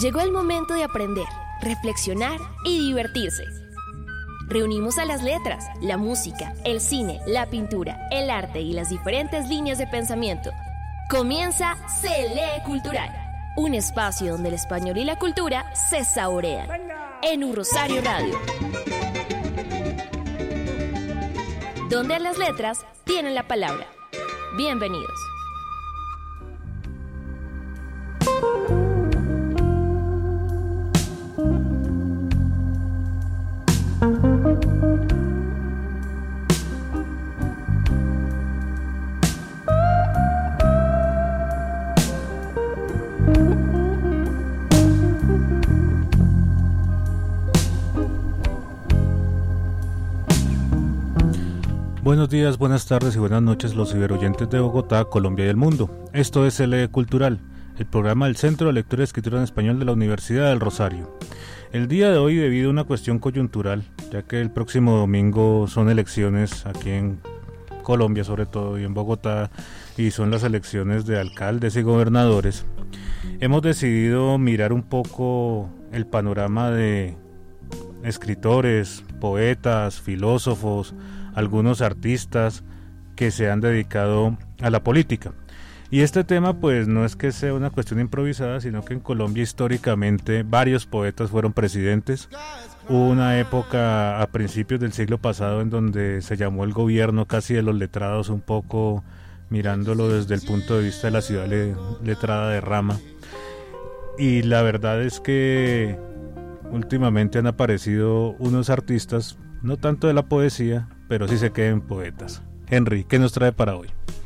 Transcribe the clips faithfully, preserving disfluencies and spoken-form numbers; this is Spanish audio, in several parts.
Llegó el momento de aprender, reflexionar y divertirse. Reunimos a las letras, la música, el cine, la pintura, el arte y las diferentes líneas de pensamiento. Comienza Se Lee Cultural, un espacio donde el español y la cultura se saborean. En Un Rosario Radio, donde las letras tienen la palabra. Bienvenidos. Buenos días, buenas tardes y buenas noches los ciberoyentes de Bogotá, Colombia y el mundo. Esto es Se Lee Cultural, el programa del Centro de Lectura y Escritura en Español de la Universidad del Rosario. El día de hoy, debido a una cuestión coyuntural, ya que el próximo domingo son elecciones aquí en Colombia sobre todo y en Bogotá, y son las elecciones de alcaldes y gobernadores, hemos decidido mirar un poco el panorama de escritores, poetas, filósofos, algunos artistas que se han dedicado a la política. Y este tema pues no es que sea una cuestión improvisada, sino que en Colombia históricamente varios poetas fueron presidentes. Hubo una época a principios del siglo pasado en donde se llamó el gobierno casi de los letrados, un poco mirándolo desde el punto de vista de la ciudad le- letrada de Rama. Y la verdad es que últimamente han aparecido unos artistas, no tanto de la poesía, pero sí se queden poetas. Henry, ¿qué nos trae para hoy?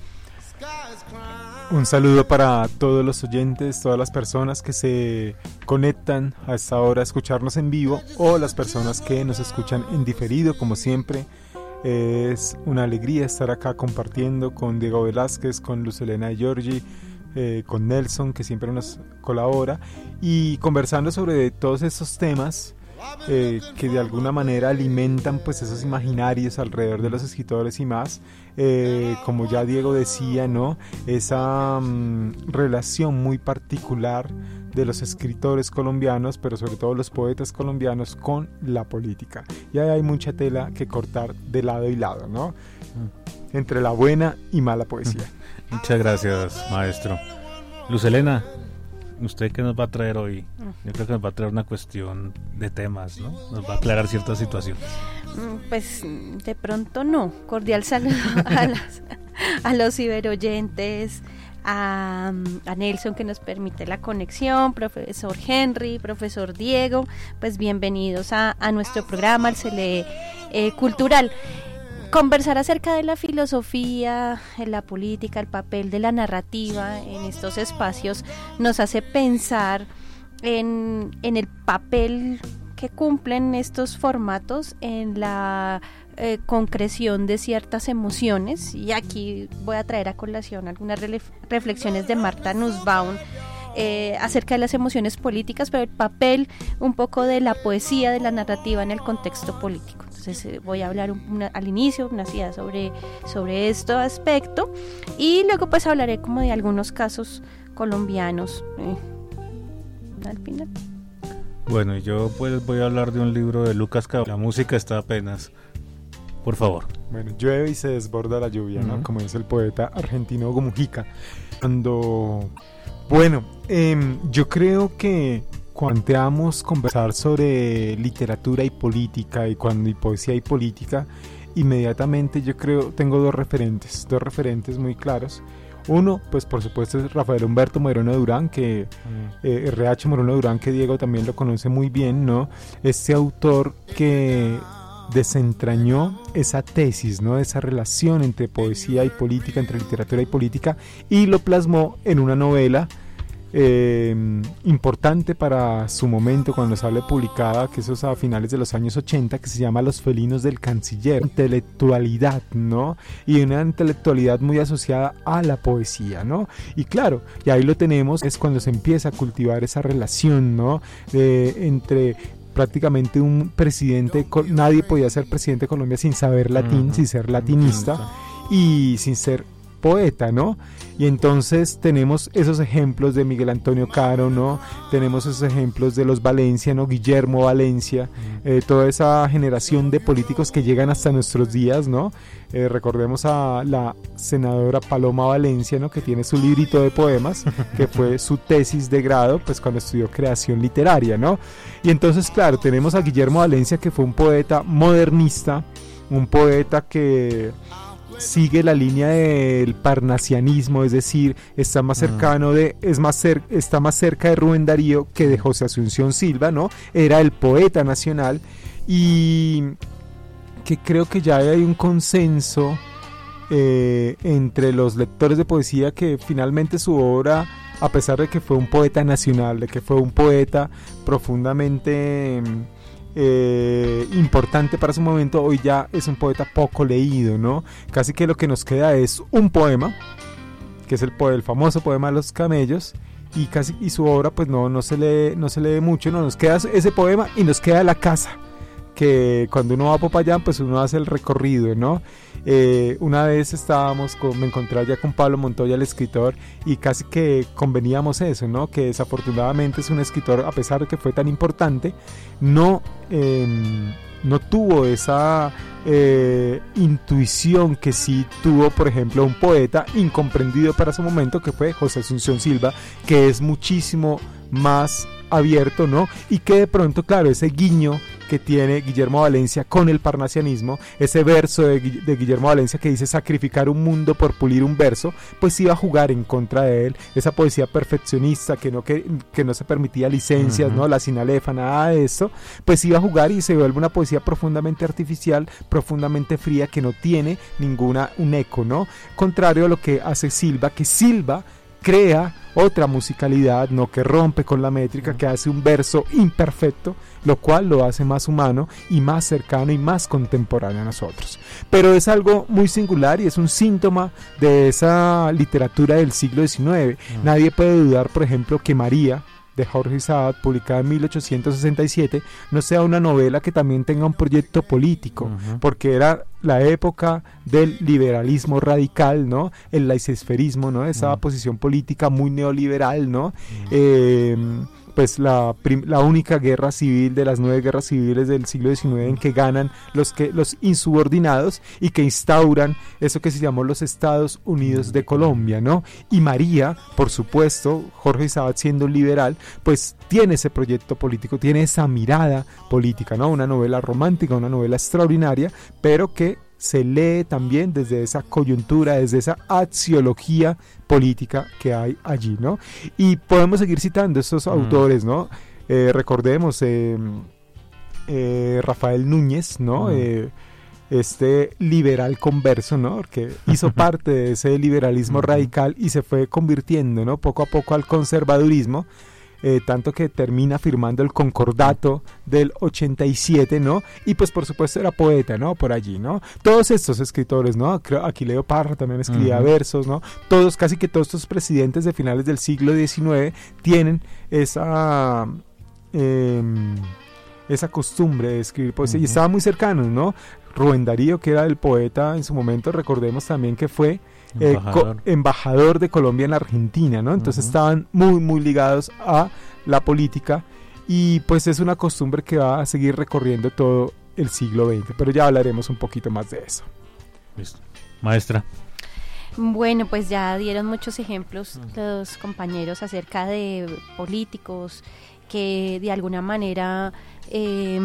Un saludo para todos los oyentes, todas las personas que se conectan a esta hora a escucharnos en vivo o las personas que nos escuchan en diferido, como siempre. Es una alegría estar acá compartiendo con Diego Velázquez, con Luz Helena de Giorgi, eh, con Nelson, que siempre nos colabora, y conversando sobre todos estos temas Eh, que de alguna manera alimentan pues esos imaginarios alrededor de los escritores y más, eh, como ya Diego decía, ¿no? Esa um, relación muy particular de los escritores colombianos, pero sobre todo los poetas colombianos, con la política. Y ahí hay mucha tela que cortar de lado y lado, ¿no? Entre la buena y mala poesía. Muchas gracias, maestro. Luz Helena, ¿usted qué nos va a traer hoy? Yo creo que nos va a traer una cuestión de temas, ¿no? Nos va a aclarar ciertas situaciones. Pues de pronto no. Cordial saludo a, las, a los ciberoyentes, a, a Nelson que nos permite la conexión, profesor Henry, profesor Diego, pues bienvenidos a, a nuestro programa, al Se Lee eh, Cultural. Conversar acerca de la filosofía, la política, el papel de la narrativa en estos espacios nos hace pensar en, en el papel que cumplen estos formatos en la eh, concreción de ciertas emociones. Y aquí voy a traer a colación algunas relef- reflexiones de Martha Nussbaum Eh, acerca de las emociones políticas, pero el papel un poco de la poesía, de la narrativa en el contexto político. Entonces eh, voy a hablar un, una, al inicio unas ideas sobre, sobre este aspecto y luego pues hablaré como de algunos casos colombianos eh, al final. Bueno, yo pues voy a hablar de un libro de Lucas Cabal. La música está apenas. Por favor. Bueno, llueve y se desborda la lluvia, ¿no? Uh-huh. Como dice el poeta argentino Hugo Mujica. Cuando... Bueno, eh, yo creo que cuando planteamos conversar sobre literatura y política y cuando y poesía y política, inmediatamente yo creo tengo dos referentes, dos referentes muy claros. Uno, pues por supuesto es Rafael Humberto Moreno Durán, que uh-huh. eh, R H Moreno Durán, que Diego también lo conoce muy bien, ¿no? Este autor que desentrañó esa tesis, ¿no? Esa relación entre poesía y política, entre literatura y política, y lo plasmó en una novela eh, importante para su momento cuando sale publicada, que eso es a finales de los años ochenta, que se llama Los felinos del canciller. Intelectualidad, ¿no? Y una intelectualidad muy asociada a la poesía, ¿no? Y claro, y ahí lo tenemos, es cuando se empieza a cultivar esa relación, ¿no? Eh, entre prácticamente un presidente, nadie podía ser presidente de Colombia sin saber latín, uh-huh. sin ser latinista uh-huh. y sin ser poeta, ¿no? Y entonces tenemos esos ejemplos de Miguel Antonio Caro, ¿no? Tenemos esos ejemplos de los Valencia, ¿no? Guillermo Valencia, eh, toda esa generación de políticos que llegan hasta nuestros días, ¿no? Eh, recordemos a la senadora Paloma Valencia, ¿no? Que tiene su librito de poemas, que fue su tesis de grado, pues cuando estudió creación literaria, ¿no? Y entonces, claro, tenemos a Guillermo Valencia, que fue un poeta modernista, un poeta que sigue la línea del parnasianismo, es decir, está más cercano de, es más cer- está más cerca de Rubén Darío que de José Asunción Silva, ¿no? Era el poeta nacional, y que creo que ya hay un consenso eh, entre los lectores de poesía que finalmente su obra, a pesar de que fue un poeta nacional, de que fue un poeta profundamente Eh, importante para su momento, hoy ya es un poeta poco leído, ¿no? Casi que lo que nos queda es un poema, que es el, po- el famoso poema de los camellos, y casi y su obra pues no, no se lee, no se lee mucho, no, nos queda ese poema y nos queda la casa, que cuando uno va a Popayán pues uno hace el recorrido, ¿no? Eh, una vez estábamos con, me encontré allá con Pablo Montoya, el escritor, y casi que conveníamos eso, ¿no? Que desafortunadamente es un escritor, a pesar de que fue tan importante, no, eh, no tuvo esa eh, intuición que sí tuvo, por ejemplo, un poeta incomprendido para su momento, que fue José Asunción Silva, que es muchísimo más abierto, ¿no? Y que de pronto, claro, ese guiño que tiene Guillermo Valencia con el parnasianismo, ese verso de, de Guillermo Valencia que dice sacrificar un mundo por pulir un verso, pues iba a jugar en contra de él, esa poesía perfeccionista que no, que, que no se permitía licencias, uh-huh. ¿no? La sinalefa, nada de eso, pues iba a jugar y se vuelve una poesía profundamente artificial, profundamente fría, que no tiene ninguna, un eco, ¿no? Contrario a lo que hace Silva, que Silva crea otra musicalidad, no, que rompe con la métrica, que hace un verso imperfecto, lo cual lo hace más humano y más cercano y más contemporáneo a nosotros. Pero es algo muy singular y es un síntoma de esa literatura del siglo diecinueve. Uh-huh. Nadie puede dudar, por ejemplo, que María, de Jorge Isaac, publicada en mil ochocientos sesenta y siete, no sea una novela que también tenga un proyecto político, uh-huh. porque era la época del liberalismo radical, ¿no? El laicesferismo, ¿no? Esa uh-huh. posición política muy neoliberal, ¿no? Uh-huh. Eh, pues la, prim- la única guerra civil de las nueve guerras civiles del siglo diecinueve en que ganan los, que, los insubordinados y que instauran eso que se llamó los Estados Unidos de Colombia, ¿no? Y María, por supuesto, Jorge Isaac siendo un liberal, pues tiene ese proyecto político, tiene esa mirada política, ¿no? Una novela romántica, una novela extraordinaria, pero que se lee también desde esa coyuntura, desde esa axiología política que hay allí, ¿no? Y podemos seguir citando estos mm. autores, ¿no? Eh, recordemos eh, eh, Rafael Núñez, ¿no? Mm. Eh, este liberal converso, ¿no? Que hizo parte de ese liberalismo radical y se fue convirtiendo, ¿no? Poco a poco al conservadurismo. Eh, tanto que termina firmando el concordato del ochenta y siete, ¿no? Y pues por supuesto era poeta, ¿no? Por allí, ¿no? Todos estos escritores, ¿no? Creo Aquileo Parra también escribía uh-huh. versos, ¿no? Todos, casi que todos estos presidentes de finales del siglo diecinueve tienen esa... Eh, esa costumbre de escribir poesía uh-huh. y estaban muy cercanos, ¿no? Rubén Darío, que era el poeta en su momento, recordemos también que fue embajador, eh, co- embajador de Colombia en Argentina, ¿no? Entonces uh-huh. estaban muy, muy ligados a la política y pues es una costumbre que va a seguir recorriendo todo el siglo veinte, pero ya hablaremos un poquito más de eso. Listo. Maestra. Bueno, pues ya dieron muchos ejemplos los compañeros acerca de políticos que de alguna manera eh,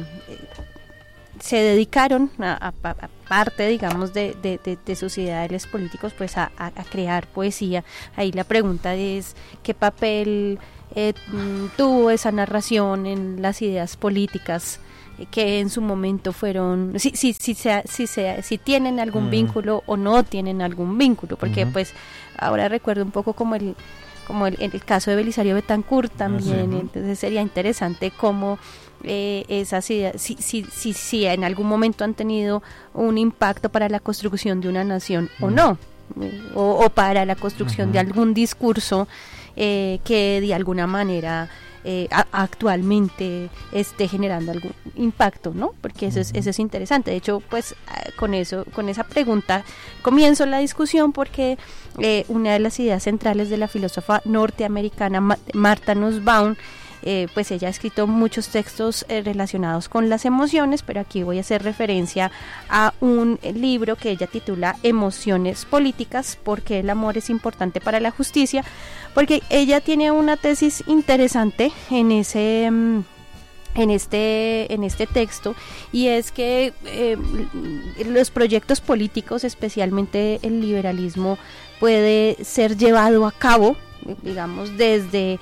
se dedicaron a, a, a parte, digamos, de, de, de, de sus ideales políticos, pues a, a, a crear poesía. Ahí la pregunta es ¿qué papel eh, tuvo esa narración en las ideas políticas que en su momento fueron, si si si si, si, si, si tienen algún uh-huh. vínculo o no tienen algún vínculo? Porque uh-huh. pues ahora recuerdo un poco como el como el, el caso de Belisario Betancourt también, uh-huh. entonces sería interesante cómo eh, esas ideas, si, si, si, si en algún momento han tenido un impacto para la construcción de una nación uh-huh. o no, o, o para la construcción uh-huh. de algún discurso eh, que de alguna manera eh, a, actualmente esté generando algún impacto, ¿no? Porque eso, uh-huh. es, eso es interesante. De hecho, pues con eso, con esa pregunta comienzo la discusión, porque eh, una de las ideas centrales de la filósofa norteamericana Ma- Martha Nussbaum, Eh, pues ella ha escrito muchos textos eh, relacionados con las emociones, pero aquí voy a hacer referencia a un libro que ella titula Emociones Políticas, porque el amor es importante para la justicia, porque ella tiene una tesis interesante en ese... Um, en este en este texto, y es que eh, los proyectos políticos, especialmente el liberalismo, puede ser llevado a cabo, digamos, desde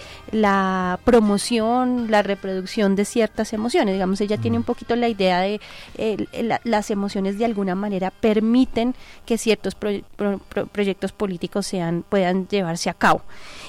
la promoción, la reproducción de ciertas emociones. Digamos, ella tiene un poquito la idea de eh, la, las emociones de alguna manera permiten que ciertos pro, pro, pro, proyectos políticos sean puedan llevarse a cabo.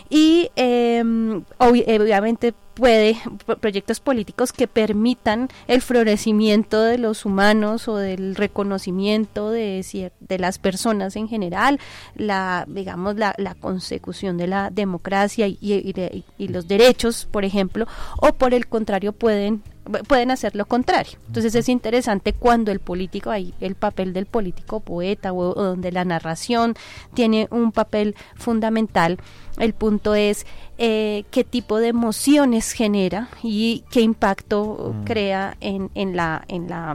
Y eh, ob- obviamente puede proyectos políticos que permitan el florecimiento de los humanos o del reconocimiento de, de las personas en general, la digamos la, la consecución de la democracia y, y, y los derechos, por ejemplo, o por el contrario pueden pueden hacer lo contrario. Entonces es interesante cuando el político, ahí el papel del político poeta o, o donde la narración tiene un papel fundamental. El punto es eh, qué tipo de emociones genera y qué impacto mm. crea en, en la en la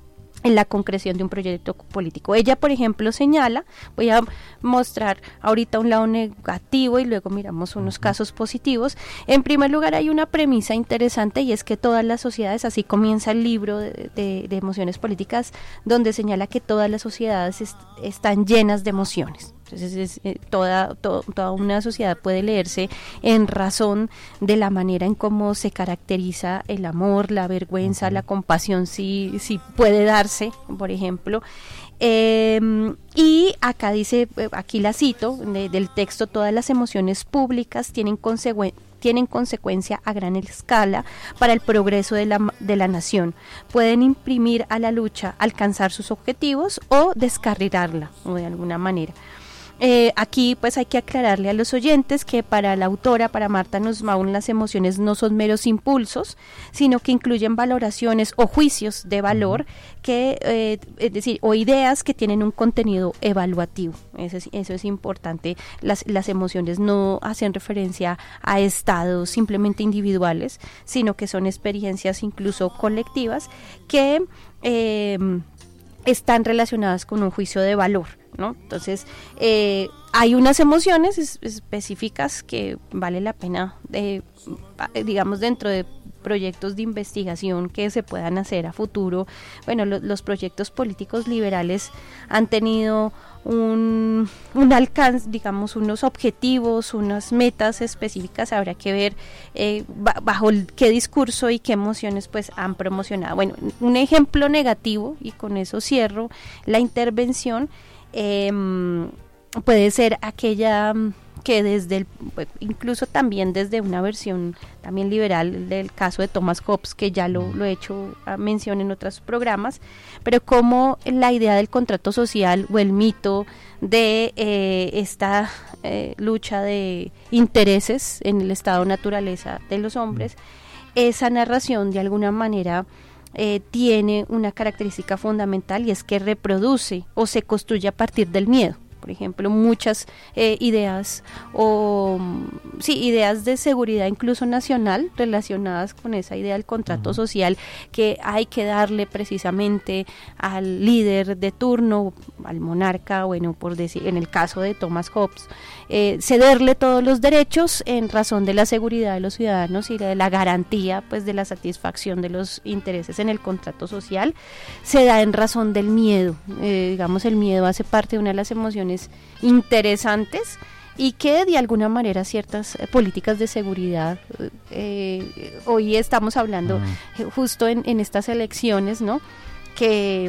en la concreción de un proyecto político. Ella, por ejemplo, señala, voy a mostrar ahorita un lado negativo y luego miramos unos casos positivos. En primer lugar, hay una premisa interesante, y es que todas las sociedades, así comienza el libro de, de, de emociones políticas, donde señala que todas las sociedades est- están llenas de emociones. Entonces, es, eh, toda, to, toda una sociedad puede leerse en razón de la manera en cómo se caracteriza el amor, la vergüenza, uh-huh. la compasión, si, si puede darse, por ejemplo. Eh, y acá dice, aquí la cito, de, del texto: todas las emociones públicas tienen consecuencias tienen consecuencia a gran escala para el progreso de la, de la nación. Pueden imprimir a la lucha alcanzar sus objetivos o descarrilarla, o de alguna manera. Eh, aquí pues hay que aclararle a los oyentes que para la autora, para Martha Nussbaum, las emociones no son meros impulsos, sino que incluyen valoraciones o juicios de valor, que eh, es decir, o ideas que tienen un contenido evaluativo. Eso es, eso es importante. Las, las emociones no hacen referencia a estados simplemente individuales, sino que son experiencias incluso colectivas que eh, están relacionadas con un juicio de valor, ¿no? Entonces, eh, hay unas emociones es, específicas que vale la pena, eh, digamos, dentro de proyectos de investigación que se puedan hacer a futuro. Bueno, lo, los proyectos políticos liberales han tenido un, un alcance, digamos, unos objetivos, unas metas específicas. Habrá que ver eh, bajo el, qué discurso y qué emociones pues han promocionado. Bueno, un ejemplo negativo, y con eso cierro la intervención, eh, puede ser aquella que desde el, incluso también desde una versión también liberal del caso de Thomas Hobbes, que ya lo, lo he hecho a mención en otros programas, pero como la idea del contrato social o el mito de eh, esta eh, lucha de intereses en el estado naturaleza de los hombres, esa narración de alguna manera eh, tiene una característica fundamental, y es que reproduce o se construye a partir del miedo. Por ejemplo, muchas eh, ideas o sí ideas de seguridad incluso nacional relacionadas con esa idea del contrato uh-huh. social, que hay que darle precisamente al líder de turno, al monarca, bueno, por decir, en el caso de Thomas Hobbes, eh, cederle todos los derechos en razón de la seguridad de los ciudadanos y de la garantía pues de la satisfacción de los intereses en el contrato social. Se da en razón del miedo, eh, digamos, el miedo hace parte de una de las emociones interesantes, y que de alguna manera ciertas eh, políticas de seguridad, eh, hoy estamos hablando uh-huh. justo en, en estas elecciones, ¿no? que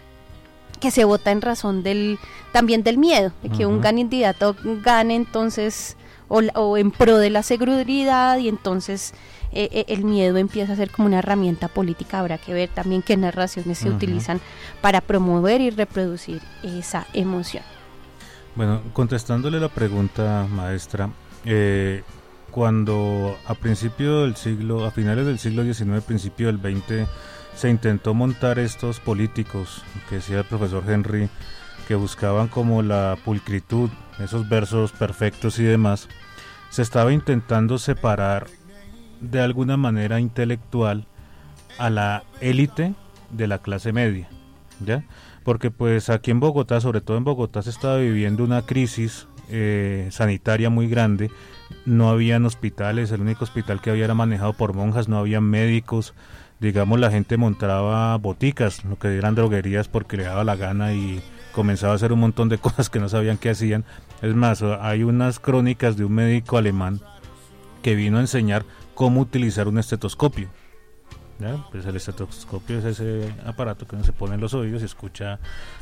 que se vota en razón del también del miedo, de que uh-huh. un candidato gane entonces o, o en pro de la seguridad, y entonces eh, el miedo empieza a ser como una herramienta política. Habrá que ver también qué narraciones se uh-huh. utilizan para promover y reproducir esa emoción. Bueno, contestándole la pregunta, maestra, eh, cuando a principio del siglo, a finales del siglo diecinueve, principio del veinte, se intentó montar estos políticos, que decía el profesor Henry, que buscaban como la pulcritud, esos versos perfectos y demás, se estaba intentando separar de alguna manera intelectual a la élite de la clase media, ¿ya? Porque pues aquí en Bogotá, sobre todo en Bogotá, se estaba viviendo una crisis eh, sanitaria muy grande. No habían hospitales, el único hospital que había era manejado por monjas, no había médicos, digamos, la gente montaba boticas, lo que eran droguerías, porque le daba la gana y comenzaba a hacer un montón de cosas que no sabían qué hacían. Es más, hay unas crónicas de un médico alemán que vino a enseñar cómo utilizar un estetoscopio. ¿Ya? Pues el estetoscopio es ese aparato que uno se pone en los oídos y escucha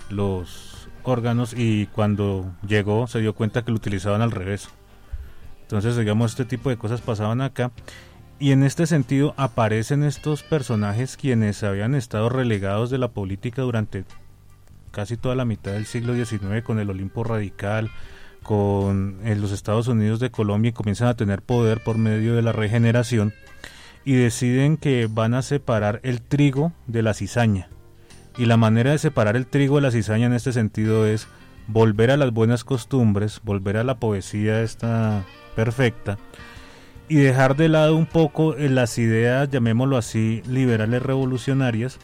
los órganos, y cuando llegó se dio cuenta que lo utilizaban al revés. Entonces, digamos, este tipo de cosas pasaban acá, y en este sentido aparecen estos personajes quienes habían estado relegados de la política durante casi toda la mitad del siglo diecinueve, con el Olimpo Radical, con en los Estados Unidos de Colombia, y comienzan a tener poder por medio de la regeneración, y deciden que van a separar el trigo de la cizaña. Y la manera de separar el trigo de la cizaña en este sentido es volver a las buenas costumbres, volver a la poesía esta perfecta, y dejar de lado un poco las ideas, llamémoslo así, liberales revolucionarias,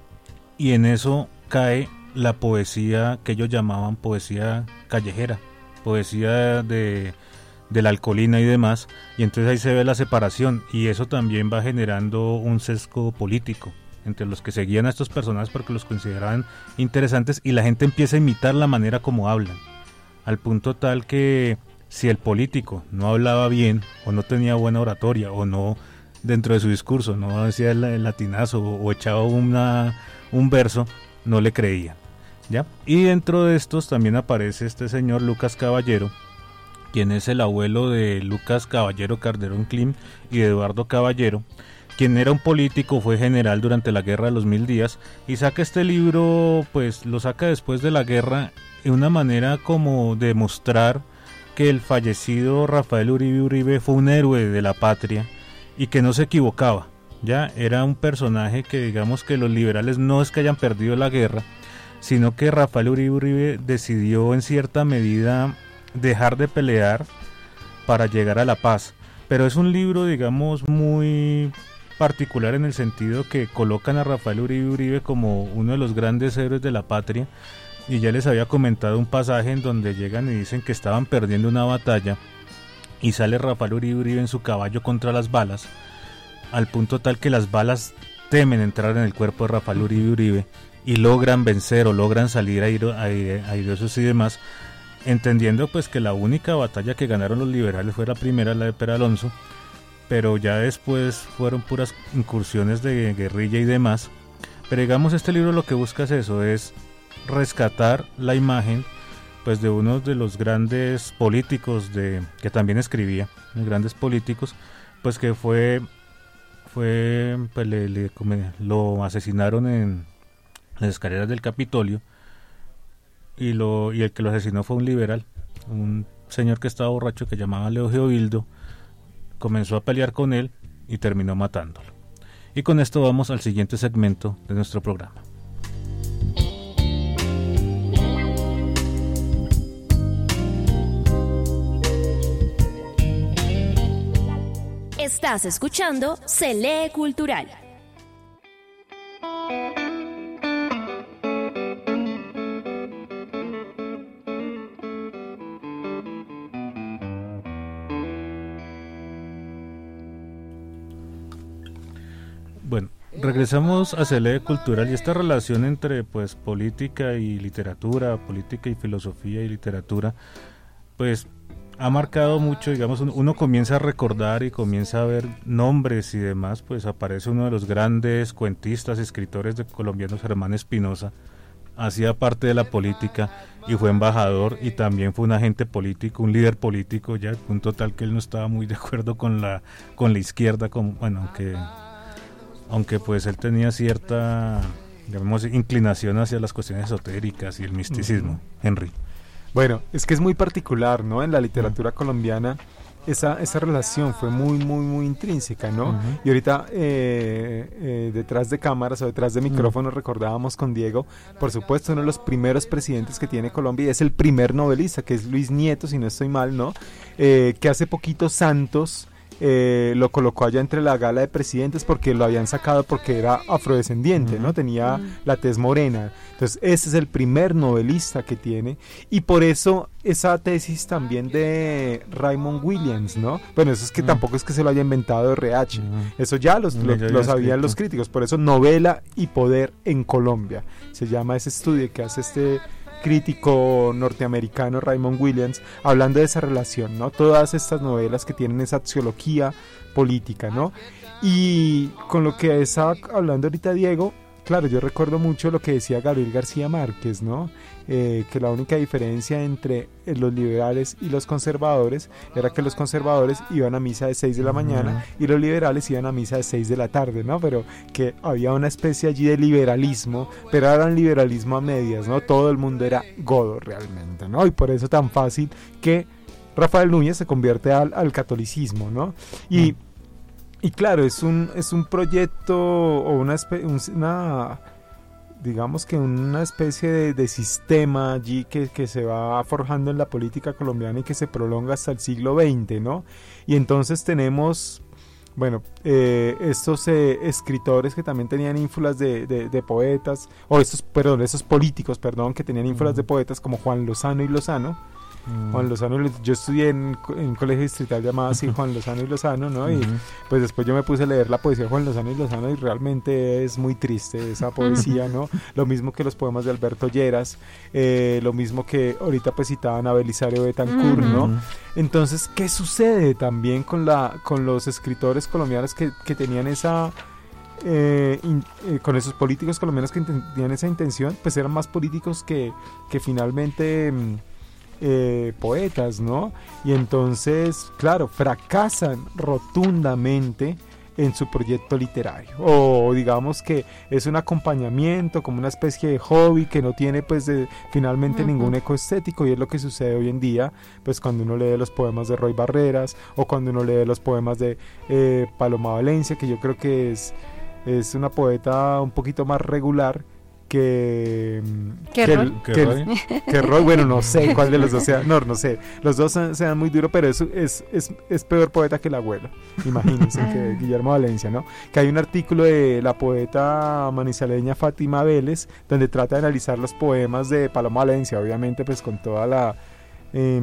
y en eso cae la poesía que ellos llamaban poesía callejera, poesía de, de la alcolina y demás, y entonces ahí se ve la separación, y eso también va generando un sesgo político entre los que seguían a estos personajes porque los consideraban interesantes, y la gente empieza a imitar la manera como hablan, al punto tal que si el político no hablaba bien, o no tenía buena oratoria, o no dentro de su discurso no decía el, el latinazo, o, o echaba una, un verso, no le creían, ¿ya? Y dentro de estos también aparece este señor Lucas Caballero, quien es el abuelo de Lucas Caballero Calderón Klim y de Eduardo Caballero, quien era un político, fue general durante la Guerra de los Mil Días, y saca este libro, pues lo saca después de la guerra, en una manera como de mostrar que el fallecido Rafael Uribe Uribe fue un héroe de la patria y que no se equivocaba, ya era un personaje que, digamos, que los liberales no es que hayan perdido la guerra, sino que Rafael Uribe Uribe decidió en cierta medida dejar de pelear para llegar a la paz. Pero es un libro, digamos, muy particular en el sentido que colocan a Rafael Uribe Uribe como uno de los grandes héroes de la patria, y ya les había comentado un pasaje en donde llegan y dicen que estaban perdiendo una batalla y sale Rafael Uribe Uribe en su caballo contra las balas, al punto tal que las balas temen entrar en el cuerpo de Rafael Uribe Uribe y logran vencer o logran salir airosos y demás, entendiendo pues que la única batalla que ganaron los liberales fue la primera, la de Peralonso, pero ya después fueron puras incursiones de guerrilla y demás. Pero digamos, este libro lo que busca es eso, es rescatar la imagen pues de uno de los grandes políticos de que también escribía, los grandes políticos, pues que fue fue pues le, le, lo asesinaron en las escaleras del Capitolio, y lo y el que lo asesinó fue un liberal, un señor que estaba borracho que llamaba Leo Geovildo, comenzó a pelear con él y terminó matándolo. Y con esto vamos al siguiente segmento de nuestro programa. Estás escuchando Se Lee Cultural. Bueno, regresamos a Se Lee Cultural, y esta relación entre pues política y literatura, política y filosofía y literatura, pues ha marcado mucho, digamos, uno comienza a recordar y comienza a ver nombres y demás, pues aparece uno de los grandes cuentistas, escritores de colombianos, Germán Espinosa, hacía parte de la política y fue embajador, y también fue un agente político, un líder político, ya al punto tal que él no estaba muy de acuerdo con la con la izquierda, como, bueno, aunque aunque pues él tenía cierta, digamos, inclinación hacia las cuestiones esotéricas y el misticismo. uh-huh. Henry. Bueno, es que es muy particular, ¿no? En la literatura colombiana esa, esa relación fue muy, muy, muy intrínseca, ¿no? Uh-huh. Y ahorita eh, eh, detrás de cámaras o detrás de micrófonos uh-huh. recordábamos con Diego, por supuesto, uno de los primeros presidentes que tiene Colombia, y es el primer novelista, que es Luis Nieto, si no estoy mal, ¿no? Eh, que hace poquito Santos eh, lo colocó allá entre la gala de presidentes porque lo habían sacado porque era afrodescendiente, uh-huh. ¿no? Tenía uh-huh. la tez morena. Entonces, ese es el primer novelista que tiene, y por eso esa tesis también de Raymond Williams, ¿no? Bueno, eso es que uh-huh. tampoco es que se lo haya inventado de R H, uh-huh. eso ya los, lo, ya lo sabían escrito. Los críticos, por eso Novela y Poder en Colombia, se llama ese estudio que hace este crítico norteamericano Raymond Williams, hablando de esa relación, ¿no? Todas estas novelas que tienen esa axiología política, ¿no? Y con lo que estaba hablando ahorita Diego, claro, yo recuerdo mucho lo que decía Gabriel García Márquez, ¿no? Eh, que la única diferencia entre eh, los liberales y los conservadores era que los conservadores iban a misa de seis de la mañana uh-huh. y los liberales iban a misa de seis de la tarde, ¿no? Pero que había una especie allí de liberalismo, pero era un liberalismo a medias, ¿no? Todo el mundo era godo realmente, ¿no? Y por eso tan fácil que Rafael Núñez se convierte al, al catolicismo, ¿no? Y, uh-huh. y claro, es un, es un proyecto o una, espe- un, una digamos que una especie de, de sistema allí que, que se va forjando en la política colombiana y que se prolonga hasta el siglo veinte, ¿no? Y entonces tenemos, bueno, eh, estos eh, escritores que también tenían ínfulas de, de, de poetas, o estos, perdón, estos políticos, perdón, que tenían ínfulas uh-huh. de poetas como Juan Lozano y Lozano. Mm. Juan Lozano, yo estudié en, en un colegio distrital llamado así Juan Lozano y Lozano, ¿no? Uh-huh. Y pues después yo me puse a leer la poesía de Juan Lozano y Lozano y realmente es muy triste esa poesía, ¿no? Lo mismo que los poemas de Alberto Lleras, eh, lo mismo que ahorita pues citaban a Belisario Betancourt, uh-huh. ¿no? Entonces, ¿qué sucede también con, la, con los escritores colombianos que, que tenían esa... Eh, in, eh, con esos políticos colombianos que tenían esa intención? Pues eran más políticos que, que finalmente... Eh, poetas, ¿no? Y entonces, claro, fracasan rotundamente en su proyecto literario, o digamos que es un acompañamiento, como una especie de hobby que no tiene pues de, finalmente uh-huh. ningún eco estético, y es lo que sucede hoy en día, pues cuando uno lee los poemas de Roy Barreras, o cuando uno lee los poemas de eh, Paloma Valencia, que yo creo que es, es una poeta un poquito más regular que que, que, Roy? que, Roy? que Roy, bueno, no sé cuál de los dos sea, no, no sé, los dos se, se dan muy duro, pero es, es, es, es peor poeta que el abuelo, imagínense, que Guillermo Valencia, ¿no? Que hay un artículo de la poeta manizaleña Fátima Vélez, donde trata de analizar los poemas de Paloma Valencia, obviamente pues con toda la... Eh,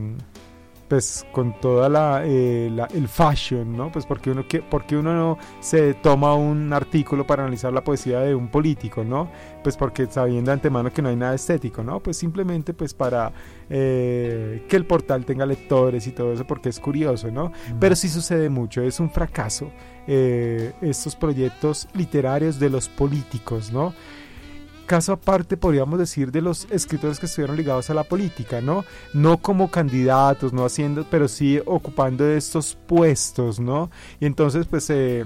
pues con toda la, eh, la el fashion, ¿no? Pues porque uno que porque uno no se toma un artículo para analizar la poesía de un político, ¿no? Pues porque sabiendo de antemano que no hay nada estético, ¿no? Pues simplemente pues para eh, que el portal tenga lectores y todo eso, porque es curioso, ¿no? Mm. Pero sí sucede mucho, es un fracaso eh, estos proyectos literarios de los políticos, ¿no? Caso aparte, podríamos decir, de los escritores que estuvieron ligados a la política, ¿no? No como candidatos, no haciendo, pero sí ocupando estos puestos, ¿no? Y entonces, pues, eh,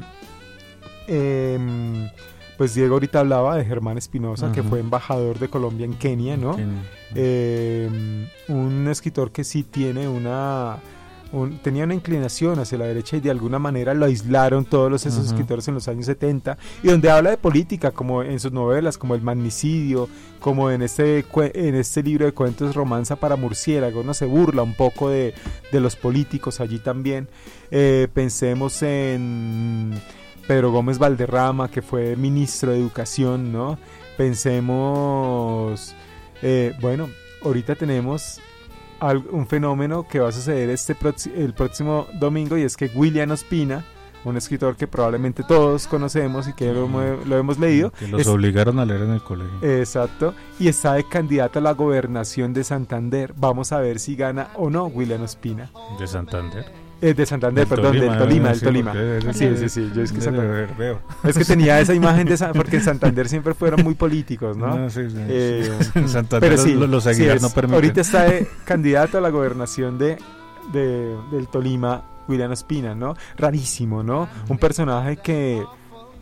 eh, pues Diego ahorita hablaba de Germán Espinosa, uh-huh. que fue embajador de Colombia en Kenia, ¿no? Kenia. Eh, un escritor que sí tiene una... Un, tenía una inclinación hacia la derecha y de alguna manera lo aislaron todos los, esos uh-huh. escritores en los años setenta, y donde habla de política, como en sus novelas, como El Magnicidio, como en este, en este libro de cuentos Romanza para Murciélagos, ¿no? Se burla un poco de, de los políticos allí también. Eh, pensemos en Pedro Gómez Valderrama, que fue ministro de Educación, ¿no? Pensemos, eh, bueno, ahorita tenemos... un fenómeno que va a suceder este proxi- el próximo domingo, y es que William Ospina, un escritor que probablemente todos conocemos y que lo, lo hemos leído, que los es, obligaron a leer en el colegio, exacto, y está de candidato a la gobernación de Santander. Vamos a ver si gana o no William Ospina. ¿De Santander? Eh, de Santander, del perdón, Tolima, del Tolima, del sí, Tolima. Sí, sí, sí, yo es que Santander, es que tenía esa imagen de San, porque en Santander siempre fueron muy políticos, ¿no? No, sí, sí, sí. Eh, en Santander pero sí, los, los sí es, no permiten. Ahorita está de candidato a la gobernación de, de del Tolima, William Ospina, ¿no? Rarísimo, ¿no? Un personaje que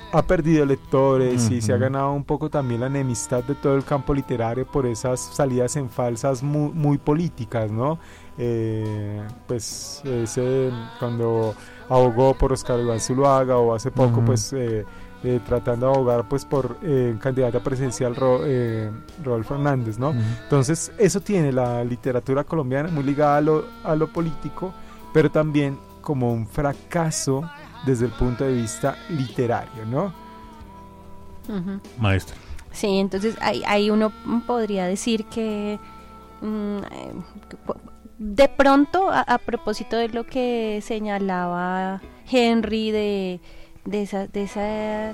ha perdido lectores Uh-huh. y se ha ganado un poco también la enemistad de todo el campo literario por esas salidas en falsas muy, muy políticas, ¿no? Eh, pues ese, cuando abogó por Oscar Iván Zuluaga, o hace poco Uh-huh. pues eh, eh, tratando de abogar pues por eh, candidata presidencial Ro, eh, Rodolfo Hernández, ¿no? Uh-huh. Entonces eso tiene la literatura colombiana, muy ligada a lo, a lo político, pero también como un fracaso desde el punto de vista literario, ¿no? Ujú. Maestra. Sí, entonces ahí, ahí uno podría decir que mm, eh, de pronto, a, a propósito de lo que señalaba Henry, de, de esa, de esa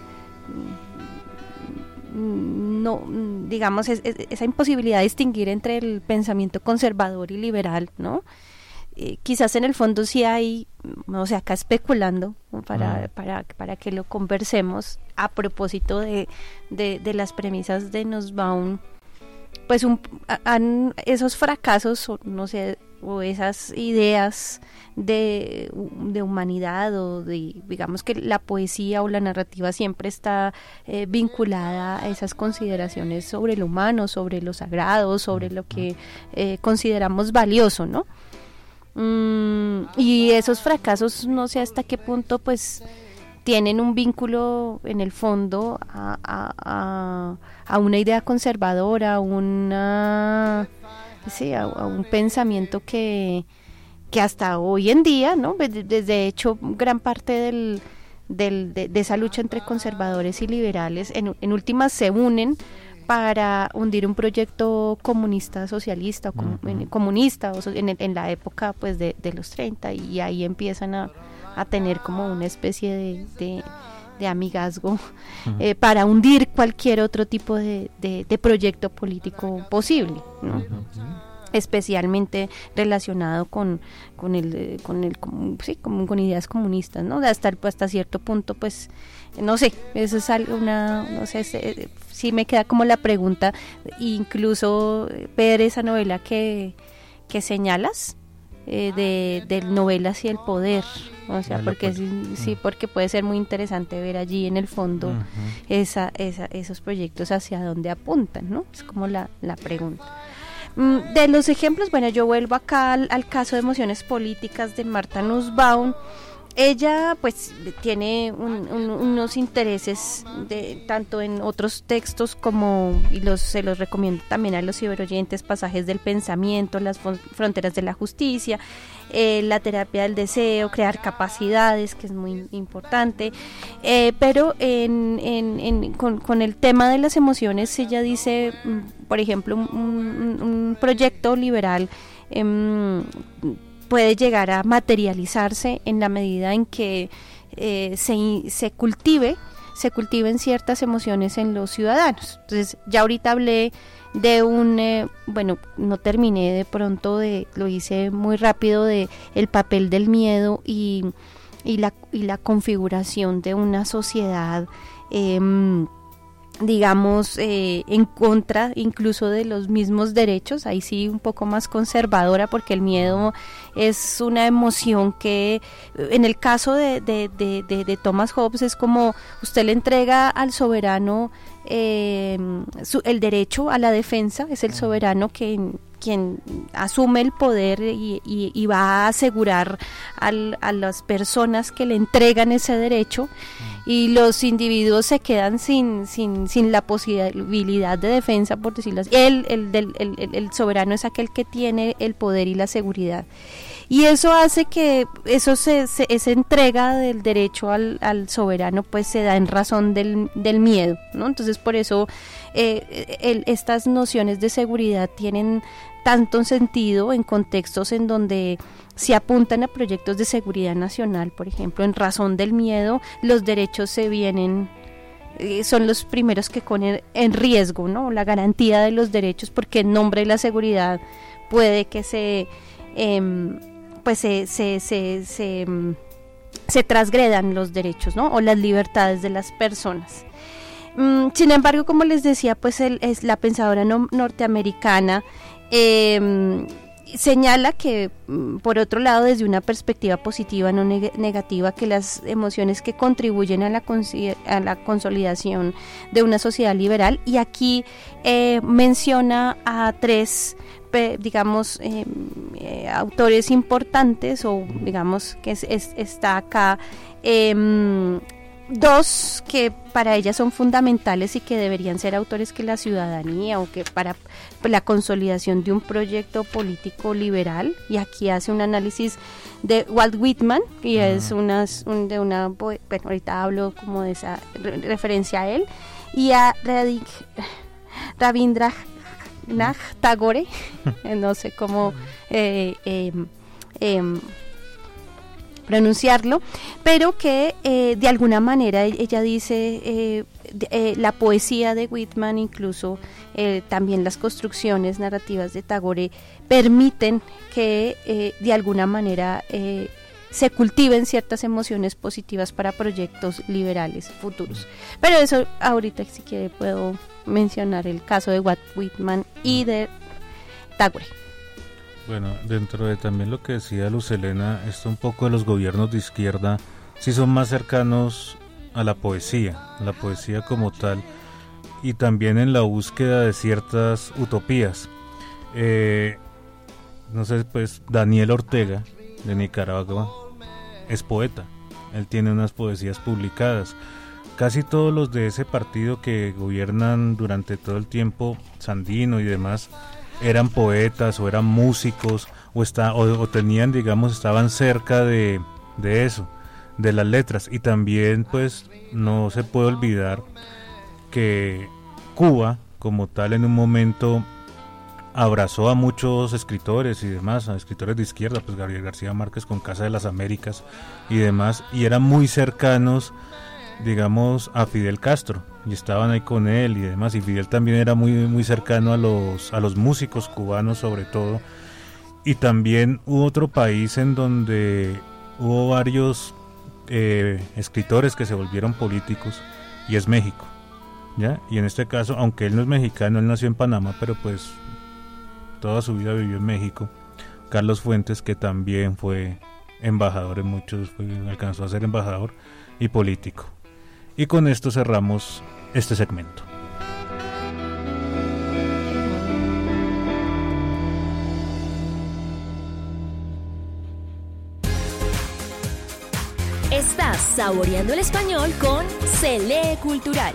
mm, no, mm, digamos, es, es, esa imposibilidad de distinguir entre el pensamiento conservador y liberal, ¿no? Eh, quizás en el fondo sí hay, o sea, acá especulando para, Ah. para, para que lo conversemos a propósito de, de, de las premisas de Nussbaum, pues un, han, esos fracasos, o no sé, o esas ideas de, de humanidad, o de, digamos que la poesía o la narrativa siempre está eh, vinculada a esas consideraciones sobre lo humano, sobre lo sagrado, sobre lo que eh, consideramos valioso, ¿no? Mm, y esos fracasos no sé hasta qué punto pues tienen un vínculo en el fondo a, a, a, a una idea conservadora, una, sí, a, a un pensamiento que, que hasta hoy en día, ¿no? Desde hecho gran parte del, del, de, de esa lucha entre conservadores y liberales en, en últimas se unen para hundir un proyecto comunista, socialista, o com, uh-huh. comunista, o so, en, en la época pues de, de los treinta, y ahí empiezan a, a tener como una especie de, de, de amigazgo uh-huh. eh, para hundir cualquier otro tipo de, de, de proyecto político posible, ¿no? Uh-huh. Especialmente relacionado con con el con el con, sí, con, con ideas comunistas, ¿no? Hasta hasta cierto punto, pues no sé, eso es algo, una no sé, se, sí me queda como la pregunta, incluso ver esa novela que que señalas eh, de de novelas y el poder, o sea, porque sí, sí, porque puede ser muy interesante ver allí en el fondo uh-huh. esa esa esos proyectos hacia dónde apuntan, ¿no? Es como la la pregunta. De los ejemplos, bueno, yo vuelvo acá al, al caso de Emociones Políticas de Martha Nussbaum. Ella pues tiene un, un, unos intereses de, tanto en otros textos como, y los se los recomiendo también a los ciberoyentes, Pasajes del Pensamiento, Las Fronteras de la Justicia, eh, La Terapia del Deseo, Crear Capacidades, que es muy importante, eh, pero en, en, en, con, con el tema de las emociones ella dice, por ejemplo, un, un, un proyecto liberal eh, puede llegar a materializarse en la medida en que eh, se, se cultive, se cultiven ciertas emociones en los ciudadanos. Entonces, ya ahorita hablé de un, eh, bueno, no terminé de pronto, de lo hice muy rápido, de el papel del miedo y, y, la, y la configuración de una sociedad eh, digamos, eh, en contra incluso de los mismos derechos, ahí sí un poco más conservadora, porque el miedo es una emoción que, en el caso de, de, de, de, de Thomas Hobbes, es como usted le entrega al soberano eh, su, el derecho a la defensa, es el soberano que quien asume el poder y, y, y va a asegurar al, a las personas que le entregan ese derecho, y los individuos se quedan sin sin sin la posibilidad de defensa, por decirlo así. Él, el, el, el, el soberano es aquel que tiene el poder y la seguridad. Y eso hace que eso se, se, esa entrega del derecho al, al soberano pues se da en razón del, del miedo, ¿no? Entonces por eso eh, el, estas nociones de seguridad tienen tanto sentido en contextos en donde se apuntan a proyectos de seguridad nacional, por ejemplo, en razón del miedo, los derechos se vienen, eh, son los primeros que ponen en riesgo, ¿no? La garantía de los derechos, porque en nombre de la seguridad puede que se... Eh, pues se se, se, se, se transgredan los derechos, ¿no? O las libertades de las personas. Mm, sin embargo, como les decía, pues el, es la pensadora no, norteamericana, eh, señala que, por otro lado, desde una perspectiva positiva, no neg- negativa, que las emociones que contribuyen a la, consi- a la consolidación de una sociedad liberal, y aquí eh, menciona a tres, pe- digamos, eh, eh, autores importantes, o digamos que es, es, está acá, eh, dos que para ella son fundamentales y que deberían ser autores que la ciudadanía, o que para la consolidación de un proyecto político liberal, y aquí hace un análisis de Walt Whitman, y uh-huh. es unas, un, de una, bueno, ahorita hablo como de esa re- referencia a él, y a Radik, Rabindranath Tagore, no sé cómo eh, eh, eh, pronunciarlo, pero que eh, de alguna manera ella dice eh, de, eh, la poesía de Whitman, incluso eh, también las construcciones narrativas de Tagore, permiten que eh, de alguna manera eh, se cultiven ciertas emociones positivas para proyectos liberales futuros. Pero eso ahorita, si quiere, puedo mencionar el caso de Walt Whitman y de Tagore. Bueno, dentro de también lo que decía Luz Helena, está un poco de los gobiernos de izquierda, sí son más cercanos a la poesía, la poesía como tal, y también en la búsqueda de ciertas utopías. Eh, no sé, pues Daniel Ortega, de Nicaragua, es poeta, él tiene unas poesías publicadas. Casi todos los de ese partido que gobiernan durante todo el tiempo, Sandino y demás, eran poetas o eran músicos o, está, o, o tenían, digamos, estaban cerca de, de eso, de las letras. Y también pues no se puede olvidar que Cuba como tal en un momento abrazó a muchos escritores y demás, a escritores de izquierda, pues Gabriel García Márquez con Casa de las Américas y demás, y eran muy cercanos, digamos, a Fidel Castro, y estaban ahí con él y demás, y Fidel también era muy muy cercano a los a los músicos cubanos sobre todo. Y también hubo otro país en donde hubo varios eh, escritores que se volvieron políticos, y es México, ¿ya? Y en este caso, aunque él no es mexicano, él nació en Panamá, pero pues toda su vida vivió en México, Carlos Fuentes, que también fue embajador en muchos, fue, alcanzó a ser embajador y político. Y con esto cerramos este segmento. Estás saboreando el español con Se Lee Cultural.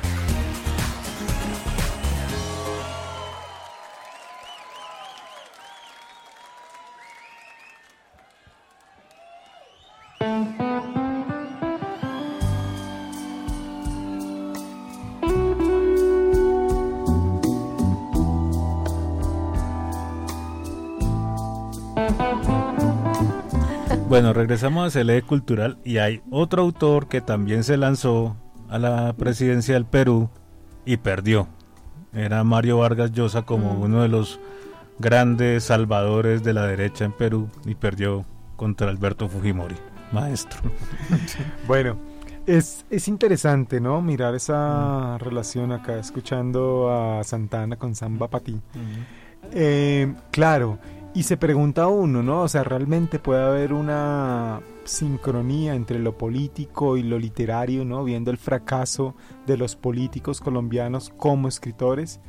Bueno, regresamos a Se Lee Cultural, y hay otro autor que también se lanzó a la presidencia del Perú y perdió. Era Mario Vargas Llosa, como mm. uno de los grandes salvadores de la derecha en Perú, y perdió contra Alberto Fujimori, maestro. Bueno, es, es interesante, ¿no? Mirar esa mm. relación acá, escuchando a Santana con Samba Patí. Mm. Eh, claro. Y se pregunta uno, ¿no? O sea, ¿realmente puede haber una sincronía entre lo político y lo literario, ¿no? Viendo el fracaso de los políticos colombianos como escritores,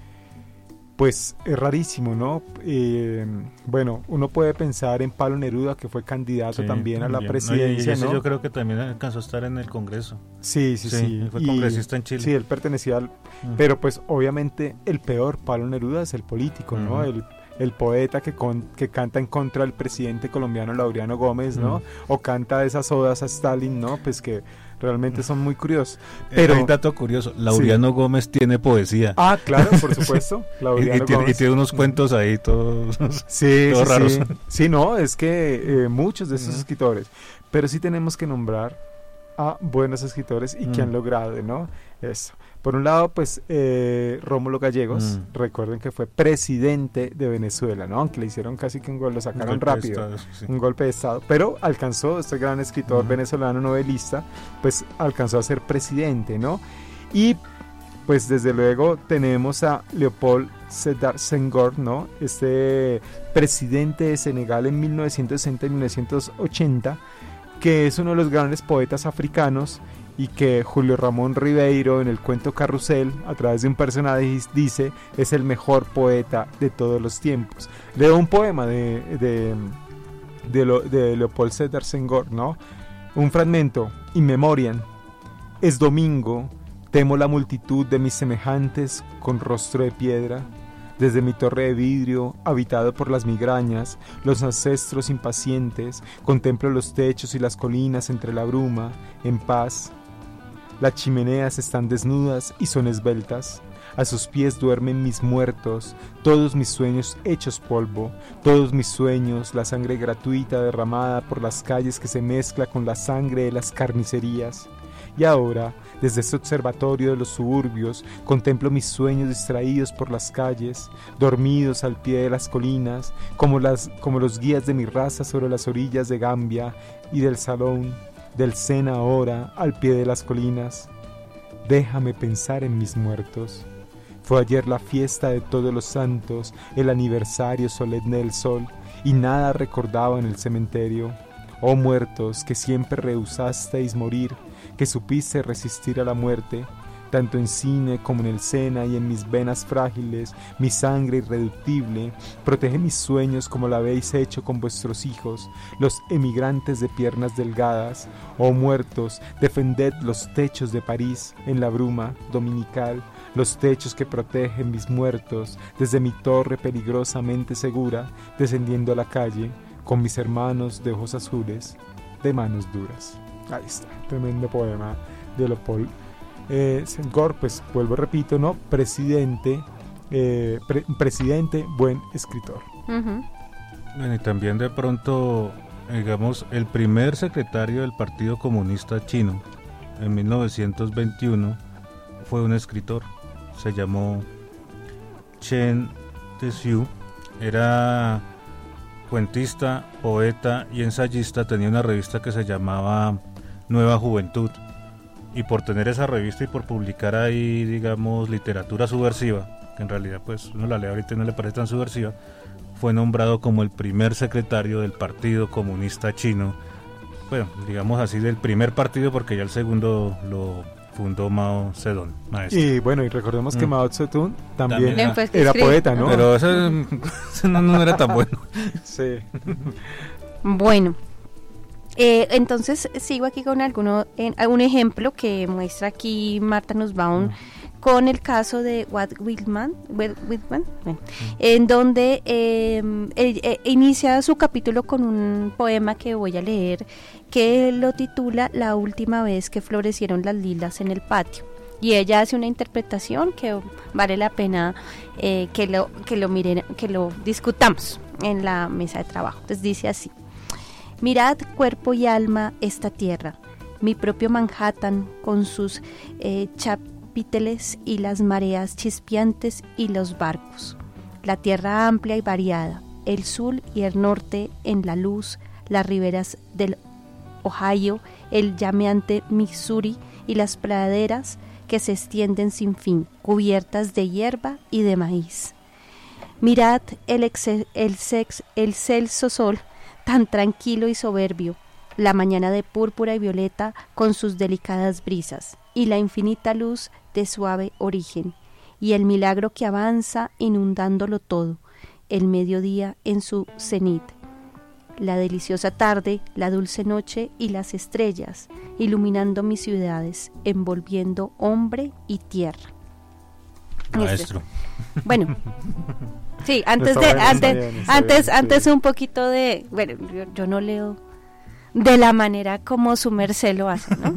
pues es rarísimo, ¿no? Eh, bueno, uno puede pensar en Pablo Neruda, que fue candidato sí, también a la presidencia, no, y ¿no? Yo creo que también alcanzó a estar en el Congreso. Sí, sí, sí. sí. Fue congresista y, en Chile. Sí, él pertenecía al... Uh-huh. Pero pues obviamente el peor Pablo Neruda es el político, ¿no? Uh-huh. El el poeta que, con, que canta en contra del presidente colombiano Laureano Gómez, ¿no? Mm. O canta esas odas a Stalin, ¿no? Pues que realmente son muy curiosos. Pero hay un dato curioso, Laureano sí. Gómez tiene poesía. Ah, claro, por supuesto. y, y, tiene, y tiene unos cuentos ahí todos, sí, todos sí, raros. Sí. sí, no, es que eh, muchos de esos mm. escritores, pero sí tenemos que nombrar a buenos escritores y mm. que han logrado, ¿no? Eso. Por un lado, pues, eh, Rómulo Gallegos, mm. recuerden que fue presidente de Venezuela, ¿no? Aunque le hicieron casi que un gol, lo sacaron un rápido, estado, sí. un golpe de estado, pero alcanzó, este gran escritor mm. venezolano, novelista, pues alcanzó a ser presidente, ¿no? Y, pues, desde luego, tenemos a Leopold Sédar Senghor, ¿no? Este presidente de Senegal en mil novecientos sesenta y mil novecientos ochenta, que es uno de los grandes poetas africanos, y que Julio Ramón Ribeiro en el cuento Carrusel, a través de un personaje, dice es el mejor poeta de todos los tiempos. Leo un poema de, de, de, Lo, de Leopold Sédar Senghor, ¿no? Un fragmento: In Memoriam. Es domingo, temo la multitud de mis semejantes con rostro de piedra. Desde mi torre de vidrio, habitado por las migrañas, los ancestros impacientes, contemplo los techos y las colinas entre la bruma, en paz. Las chimeneas están desnudas y son esbeltas. A sus pies duermen mis muertos, todos mis sueños hechos polvo, todos mis sueños, la sangre gratuita derramada por las calles que se mezcla con la sangre de las carnicerías. Y ahora, desde este observatorio de los suburbios, contemplo mis sueños distraídos por las calles, dormidos al pie de las colinas, como, las, como los guías de mi raza sobre las orillas de Gambia y del Salón, del Sena ahora, al pie de las colinas. Déjame pensar en mis muertos. Fue ayer la fiesta de todos los santos, el aniversario solemne del sol, y nada recordaba en el cementerio. Oh muertos, que siempre rehusasteis morir, que supiste resistir a la muerte, tanto en cine como en el Sena y en mis venas frágiles, mi sangre irreductible, protege mis sueños como lo habéis hecho con vuestros hijos, los emigrantes de piernas delgadas. Oh muertos, defended los techos de París en la bruma dominical, los techos que protegen mis muertos desde mi torre peligrosamente segura, descendiendo a la calle, con mis hermanos de ojos azules, de manos duras. Ahí está, tremendo poema de Leopold eh, Senghor, pues vuelvo, repito, ¿no? Presidente, eh, pre- presidente, buen escritor. Uh-huh. Bueno, y también de pronto, digamos, el primer secretario del Partido Comunista Chino en mil novecientos veintiuno fue un escritor, se llamó Chen Tzu, era cuentista, poeta y ensayista, tenía una revista que se llamaba Nueva Juventud, y por tener esa revista y por publicar ahí, digamos, literatura subversiva, que en realidad pues uno la lee ahorita y no le parece tan subversiva, fue nombrado como el primer secretario del Partido Comunista Chino, bueno, digamos así, del primer partido, porque ya el segundo lo fundó Mao Zedong, maestro. Y bueno, y recordemos que Mm. Mao Zedong también, También era, era- era poeta, ¿no? Pero ese, ese no, no era tan bueno. Sí. Bueno, eh, entonces sigo aquí con alguno, en, un ejemplo que muestra aquí Marta Nussbaum con el caso de Walt Whitman, Walt Whitman bueno, en donde eh, eh, eh, inicia su capítulo con un poema que voy a leer, que lo titula La última vez que florecieron las lilas en el patio. Y ella hace una interpretación que vale la pena eh, que lo que lo miren, que lo discutamos en la mesa de trabajo. Entonces dice así: mirad cuerpo y alma esta tierra, mi propio Manhattan con sus eh, chapiteles y las mareas chispeantes y los barcos, la tierra amplia y variada, el sur y el norte en la luz, las riberas del Ohio, el llameante Missouri y las praderas que se extienden sin fin, cubiertas de hierba y de maíz. Mirad el, ex- el, sex- el celso sol tan tranquilo y soberbio, la mañana de púrpura y violeta con sus delicadas brisas, y la infinita luz de suave origen, y el milagro que avanza inundándolo todo, el mediodía en su cenit, la deliciosa tarde, la dulce noche y las estrellas, iluminando mis ciudades, envolviendo hombre y tierra. Maestro. Bueno, sí, antes Está de, bien, está antes, bien, está antes, bien, antes sí. un poquito de, bueno, yo, yo no leo de la manera como su merced lo hace, ¿no?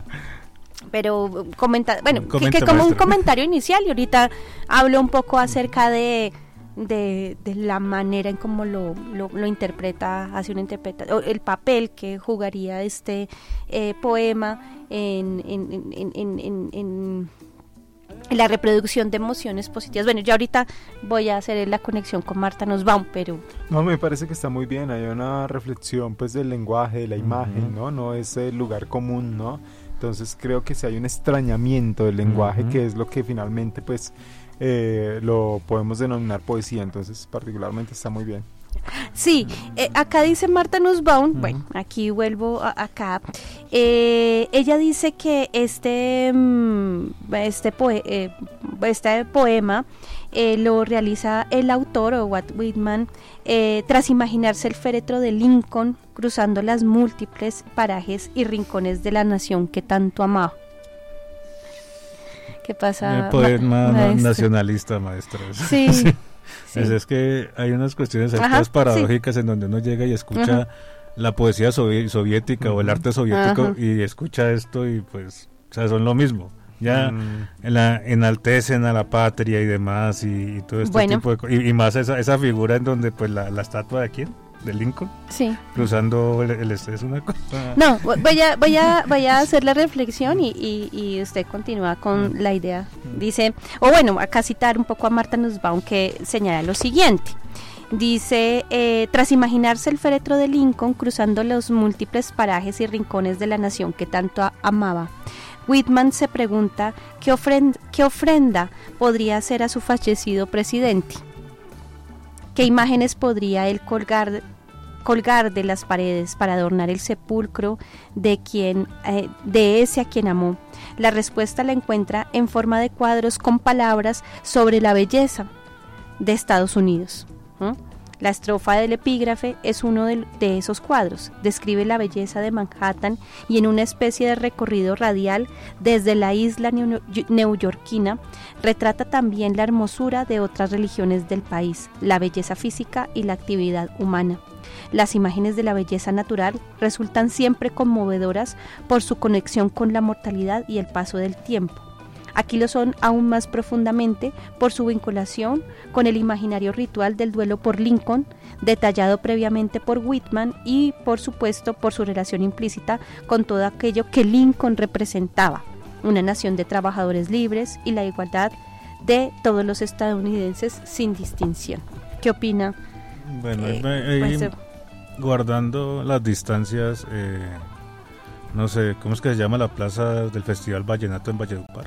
Pero comenta, bueno, que, Comente, que como un maestro. comentario inicial, y ahorita hablo un poco acerca de de, de la manera en cómo lo, lo, lo interpreta, hace una interpretación, el papel que jugaría este eh, poema en, en, en, en, en, en la reproducción de emociones positivas. Bueno, yo ahorita voy a hacer la conexión con Marta Nussbaum, pero No, me parece que está muy bien, hay una reflexión pues del lenguaje, de la imagen, Ujú. ¿no? No es el lugar común, ¿no? Entonces creo que si hay un extrañamiento del lenguaje, Ujú. que es lo que finalmente pues eh, lo podemos denominar poesía, entonces particularmente está muy bien. Sí, eh, acá dice Marta Nussbaum, Ujú. bueno, aquí vuelvo a- acá, eh, ella dice que este, mm, este, poe- eh, este poema eh, lo realiza el autor, o Walt Whitman, eh, tras imaginarse el féretro de Lincoln cruzando las múltiples parajes y rincones de la nación que tanto amaba. ¿Qué pasa? El poema ma- maestro? nacionalista, maestro. Sí. Sí. Es, es que hay unas cuestiones Ajá, estas sí. paradójicas en donde uno llega y escucha Ajá. la poesía sovi- soviética o el arte soviético Ajá. y escucha esto y pues, o sea, son lo mismo. Ya Mm. en la, enaltecen a la patria y demás y, y todo este Bueno. tipo de cosas. Y, y más esa, esa figura en donde pues la, la estatua de quién, de Lincoln, Sí. cruzando el, el este es una cosa. No, voy a, voy a, voy a hacer la reflexión y, y, y usted continúa con la idea. Dice, o bueno, acá citar un poco a Marta Nussbaum, que señala lo siguiente. Dice, eh, tras imaginarse el féretro de Lincoln cruzando los múltiples parajes y rincones de la nación que tanto a- amaba, Whitman se pregunta qué, ofren- qué ofrenda podría hacer a su fallecido presidente. ¿Qué imágenes podría él colgar, colgar de las paredes para adornar el sepulcro de, quien, eh, de ese a quien amó? La respuesta la encuentra en forma de cuadros con palabras sobre la belleza de Estados Unidos. ¿Mm? La estrofa del epígrafe es uno de, de esos cuadros. Describe la belleza de Manhattan y en una especie de recorrido radial desde la isla neu- neoyorquina retrata también la hermosura de otras religiones del país, la belleza física y la actividad humana. Las imágenes de la belleza natural resultan siempre conmovedoras por su conexión con la mortalidad y el paso del tiempo. Aquí lo son aún más profundamente por su vinculación con el imaginario ritual del duelo por Lincoln, detallado previamente por Whitman y, por supuesto, por su relación implícita con todo aquello que Lincoln representaba, una nación de trabajadores libres y la igualdad de todos los estadounidenses sin distinción. ¿Qué opina? Bueno, Eh, ahí- ahí, pues, guardando las distancias, eh, no sé, ¿cómo es que se llama la plaza del Festival Vallenato en Valledupar?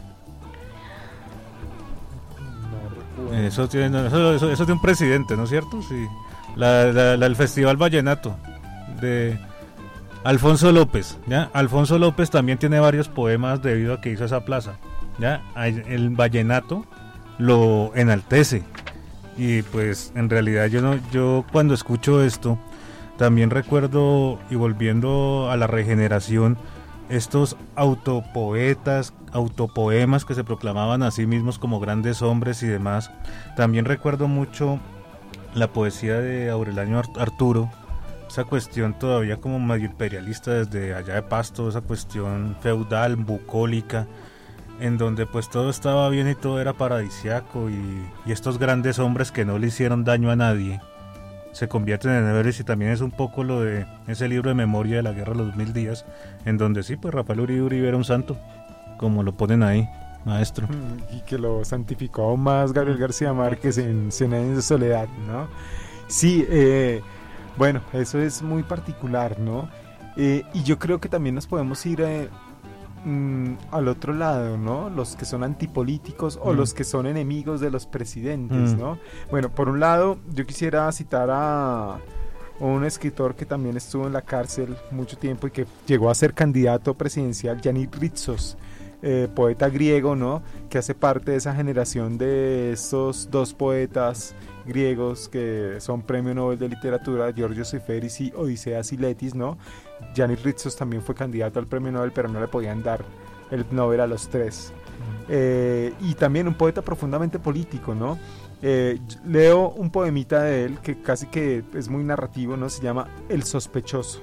Eso tiene, eso, eso, eso de un presidente, ¿no es cierto? Sí. La, la- la- el Festival Vallenato de Alfonso López, ¿ya? Alfonso López también tiene varios poemas debido a que hizo esa plaza, ¿ya? Hay- El vallenato lo enaltece y pues en realidad yo no, yo cuando escucho esto también recuerdo, y volviendo a la regeneración, estos autopoetas, autopoemas que se proclamaban a sí mismos como grandes hombres y demás. También recuerdo mucho la poesía de Aureliano Art- Arturo, esa cuestión todavía como medio imperialista desde allá de Pasto, esa cuestión feudal, bucólica, en donde pues todo estaba bien y todo era paradisiaco y, y estos grandes hombres que no le hicieron daño a nadie se convierten en héroes, y también es un poco lo de ese libro de memoria de la guerra de los mil días, en donde sí, pues Rafael Uribe Uribe era un santo, como lo ponen ahí, maestro. Y que lo santificó aún más Gabriel García Márquez en Cien años de soledad, ¿no? Sí, eh, bueno, eso es muy particular, ¿no? Eh, y yo creo que también nos podemos ir eh, mm, al otro lado, ¿no? Los que son antipolíticos o Mm. los que son enemigos de los presidentes, Mm. ¿no? Bueno, por un lado, yo quisiera citar a un escritor que también estuvo en la cárcel mucho tiempo y que llegó a ser candidato presidencial, Yanis Ritsos, eh, poeta griego, ¿no? Que hace parte de esa generación de estos dos poetas griegos que son premio Nobel de literatura, Giorgio Seferis y Odisea Siletis, ¿no? Yanis Ritsos también fue candidato al premio Nobel, pero no le podían dar el Nobel a los tres. Eh, y también un poeta profundamente político, ¿no? Eh, leo un poemita de él que casi que es muy narrativo, ¿no? Se llama El sospechoso.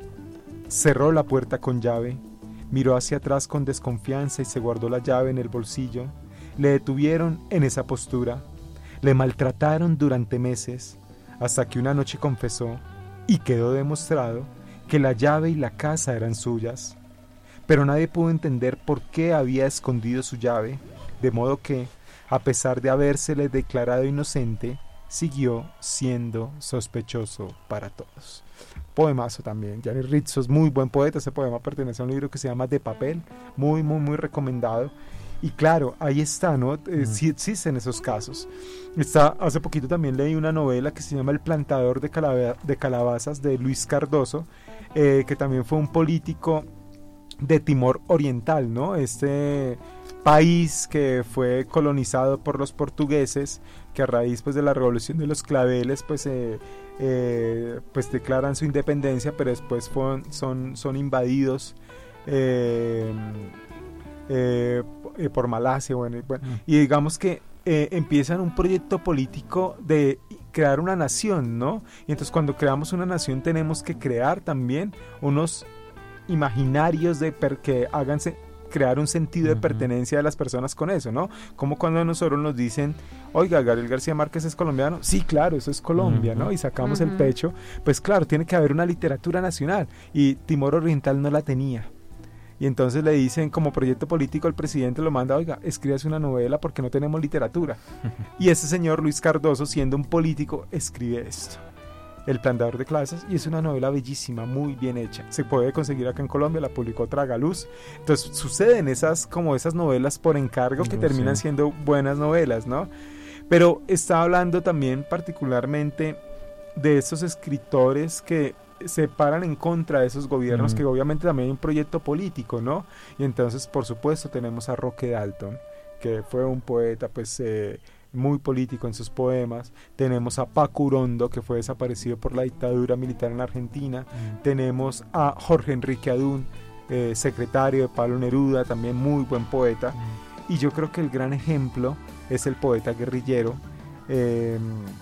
Cerró la puerta con llave, miró hacia atrás con desconfianza y se guardó la llave en el bolsillo. Le detuvieron en esa postura, le maltrataron durante meses, hasta que una noche confesó, y quedó demostrado, que la llave y la casa eran suyas. Pero nadie pudo entender por qué había escondido su llave, de modo que, a pesar de habérsele declarado inocente, siguió siendo sospechoso para todos. Poemazo también, Yanis Ritsos, muy buen poeta. Ese poema pertenece a un libro que se llama De Papel, muy, muy, muy recomendado. Y claro, ahí está, ¿no? Eh, sí existen esos casos. Está, hace poquito también leí una novela que se llama El plantador de, calab- de calabazas de Luis Cardoso, eh, que también fue un político de Timor Oriental, ¿no? Este país que fue colonizado por los portugueses, que a raíz pues de la revolución de los claveles pues eh, eh, pues declaran su independencia, pero después fueron, son, son invadidos eh, eh, por Malasia, bueno, y, bueno, y digamos que eh, empiezan un proyecto político de crear una nación, ¿no? Y entonces cuando creamos una nación tenemos que crear también unos imaginarios de per que hagan crear un sentido de uh-huh. pertenencia de las personas con eso, ¿no? Como cuando a nosotros nos dicen, oiga, Gabriel García Márquez es colombiano, sí, claro, eso es Colombia, uh-huh. ¿no? Y sacamos uh-huh. el pecho, pues claro, tiene que haber una literatura nacional, y Timor Oriental no la tenía. Y entonces le dicen, como proyecto político, el presidente lo manda, oiga, escríbase una novela porque no tenemos literatura. Y ese señor Luis Cardoso, siendo un político, escribe esto, El plantador de calabazas, y es una novela bellísima, muy bien hecha. Se puede conseguir acá en Colombia, la publicó Tragaluz. Entonces suceden esas, como esas novelas por encargo que no, terminan sí. siendo buenas novelas, ¿no? Pero está hablando también particularmente de esos escritores que se paran en contra de esos gobiernos, mm. que obviamente también hay un proyecto político, ¿no? Y entonces, por supuesto, tenemos a Roque Dalton, que fue un poeta, pues, eh, muy político en sus poemas. Tenemos a Paco Urondo, que fue desaparecido por la dictadura militar en Argentina. Mm. Tenemos a Jorge Enrique Adún, eh, secretario de Pablo Neruda, también muy buen poeta. Mm. Y yo creo que el gran ejemplo es el poeta guerrillero, eh,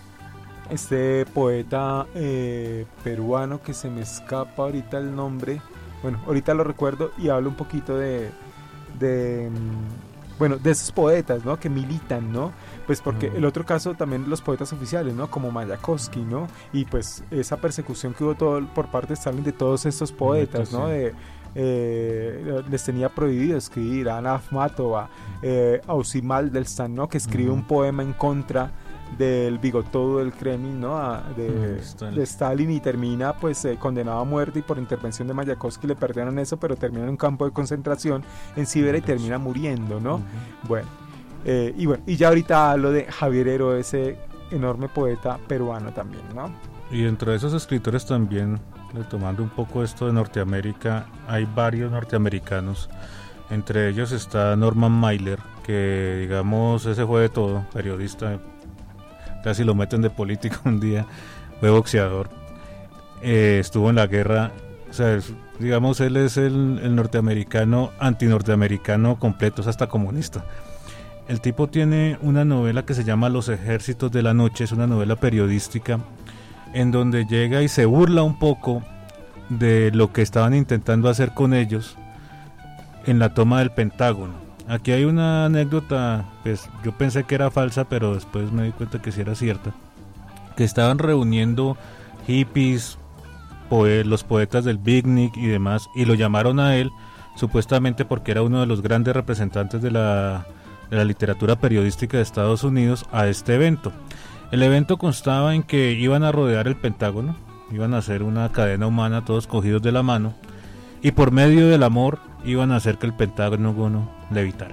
este poeta eh, peruano que se me escapa ahorita el nombre, bueno, ahorita lo recuerdo y hablo un poquito de, de bueno, de esos poetas, ¿no? Que militan, ¿no? Pues porque mm. el otro caso también los poetas oficiales, ¿no? Como Mayakovsky, ¿no? Y pues esa persecución que hubo todo, por parte de Stalin de todos estos poetas, ¿no? De, eh, les tenía prohibido escribir a Ana Akhmatova, eh, a Osip Mandelstam, ¿no? Que escribe mm. un poema en contra del bigotudo del Kremlin, ¿no? A, de, mm, Stalin. de Stalin, y termina pues eh, condenado a muerte, y por intervención de Mayakovsky le perdonan eso, pero termina en un campo de concentración en Siberia y termina muriendo, ¿no? Uh-huh. Bueno, eh, y bueno, y ya ahorita hablo de Javier Heró, ese enorme poeta peruano también, ¿no? Y dentro de esos escritores también, retomando un poco esto de Norteamérica, hay varios norteamericanos. Entre ellos está Norman Mailer, que digamos ese fue de todo, periodista, casi lo meten de político un día, fue boxeador, eh, estuvo en la guerra, o sea, es, digamos él es el, el norteamericano, antinorteamericano completo, es hasta comunista. El tipo tiene una novela que se llama Los ejércitos de la noche, es una novela periodística en donde llega y se burla un poco de lo que estaban intentando hacer con ellos en la toma del Pentágono. Aquí hay una anécdota, pues yo pensé que era falsa, pero después me di cuenta que sí era cierta, que estaban reuniendo hippies, poe- los poetas del Beatnik y demás, y lo llamaron a él, supuestamente porque era uno de los grandes representantes de la, de la literatura periodística de Estados Unidos, a este evento. El evento constaba en que iban a rodear el Pentágono, iban a hacer una cadena humana, todos cogidos de la mano, y por medio del amor iban a hacer que el Pentágono levitara.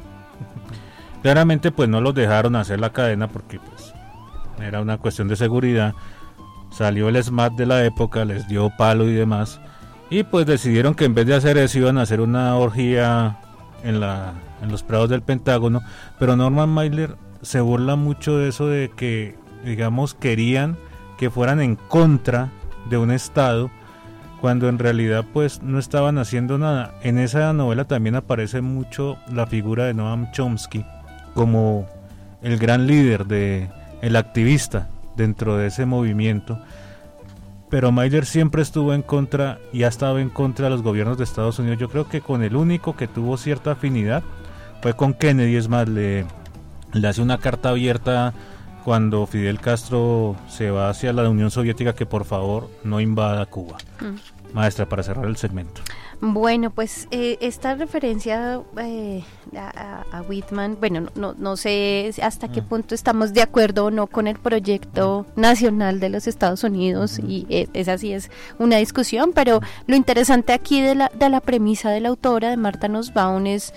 Claramente pues no los dejaron hacer la cadena porque pues era una cuestión de seguridad. Salió el SMAT de la época, les dio palo y demás, y pues decidieron que en vez de hacer eso iban a hacer una orgía en, la, en los prados del Pentágono. Pero Norman Mailer se burla mucho de eso, de que digamos querían que fueran en contra de un estado, cuando en realidad pues no estaban haciendo nada. En esa novela también aparece mucho la figura de Noam Chomsky como el gran líder, de el activista dentro de ese movimiento, pero Mailer siempre estuvo en contra y ha estado en contra de los gobiernos de Estados Unidos. Yo creo que con el único que tuvo cierta afinidad fue con Kennedy. Es más, le, le hace una carta abierta cuando Fidel Castro se va hacia la Unión Soviética, que por favor no invada Cuba. Mm. Maestra, para cerrar el segmento. Bueno, pues eh, esta referencia eh, a, a Whitman, bueno, no, no, no sé hasta mm. qué punto estamos de acuerdo o no con el proyecto mm. nacional de los Estados Unidos, mm. y eh, esa sí es una discusión, pero lo interesante aquí de la, de la premisa de la autora, de Martha Nussbaum, es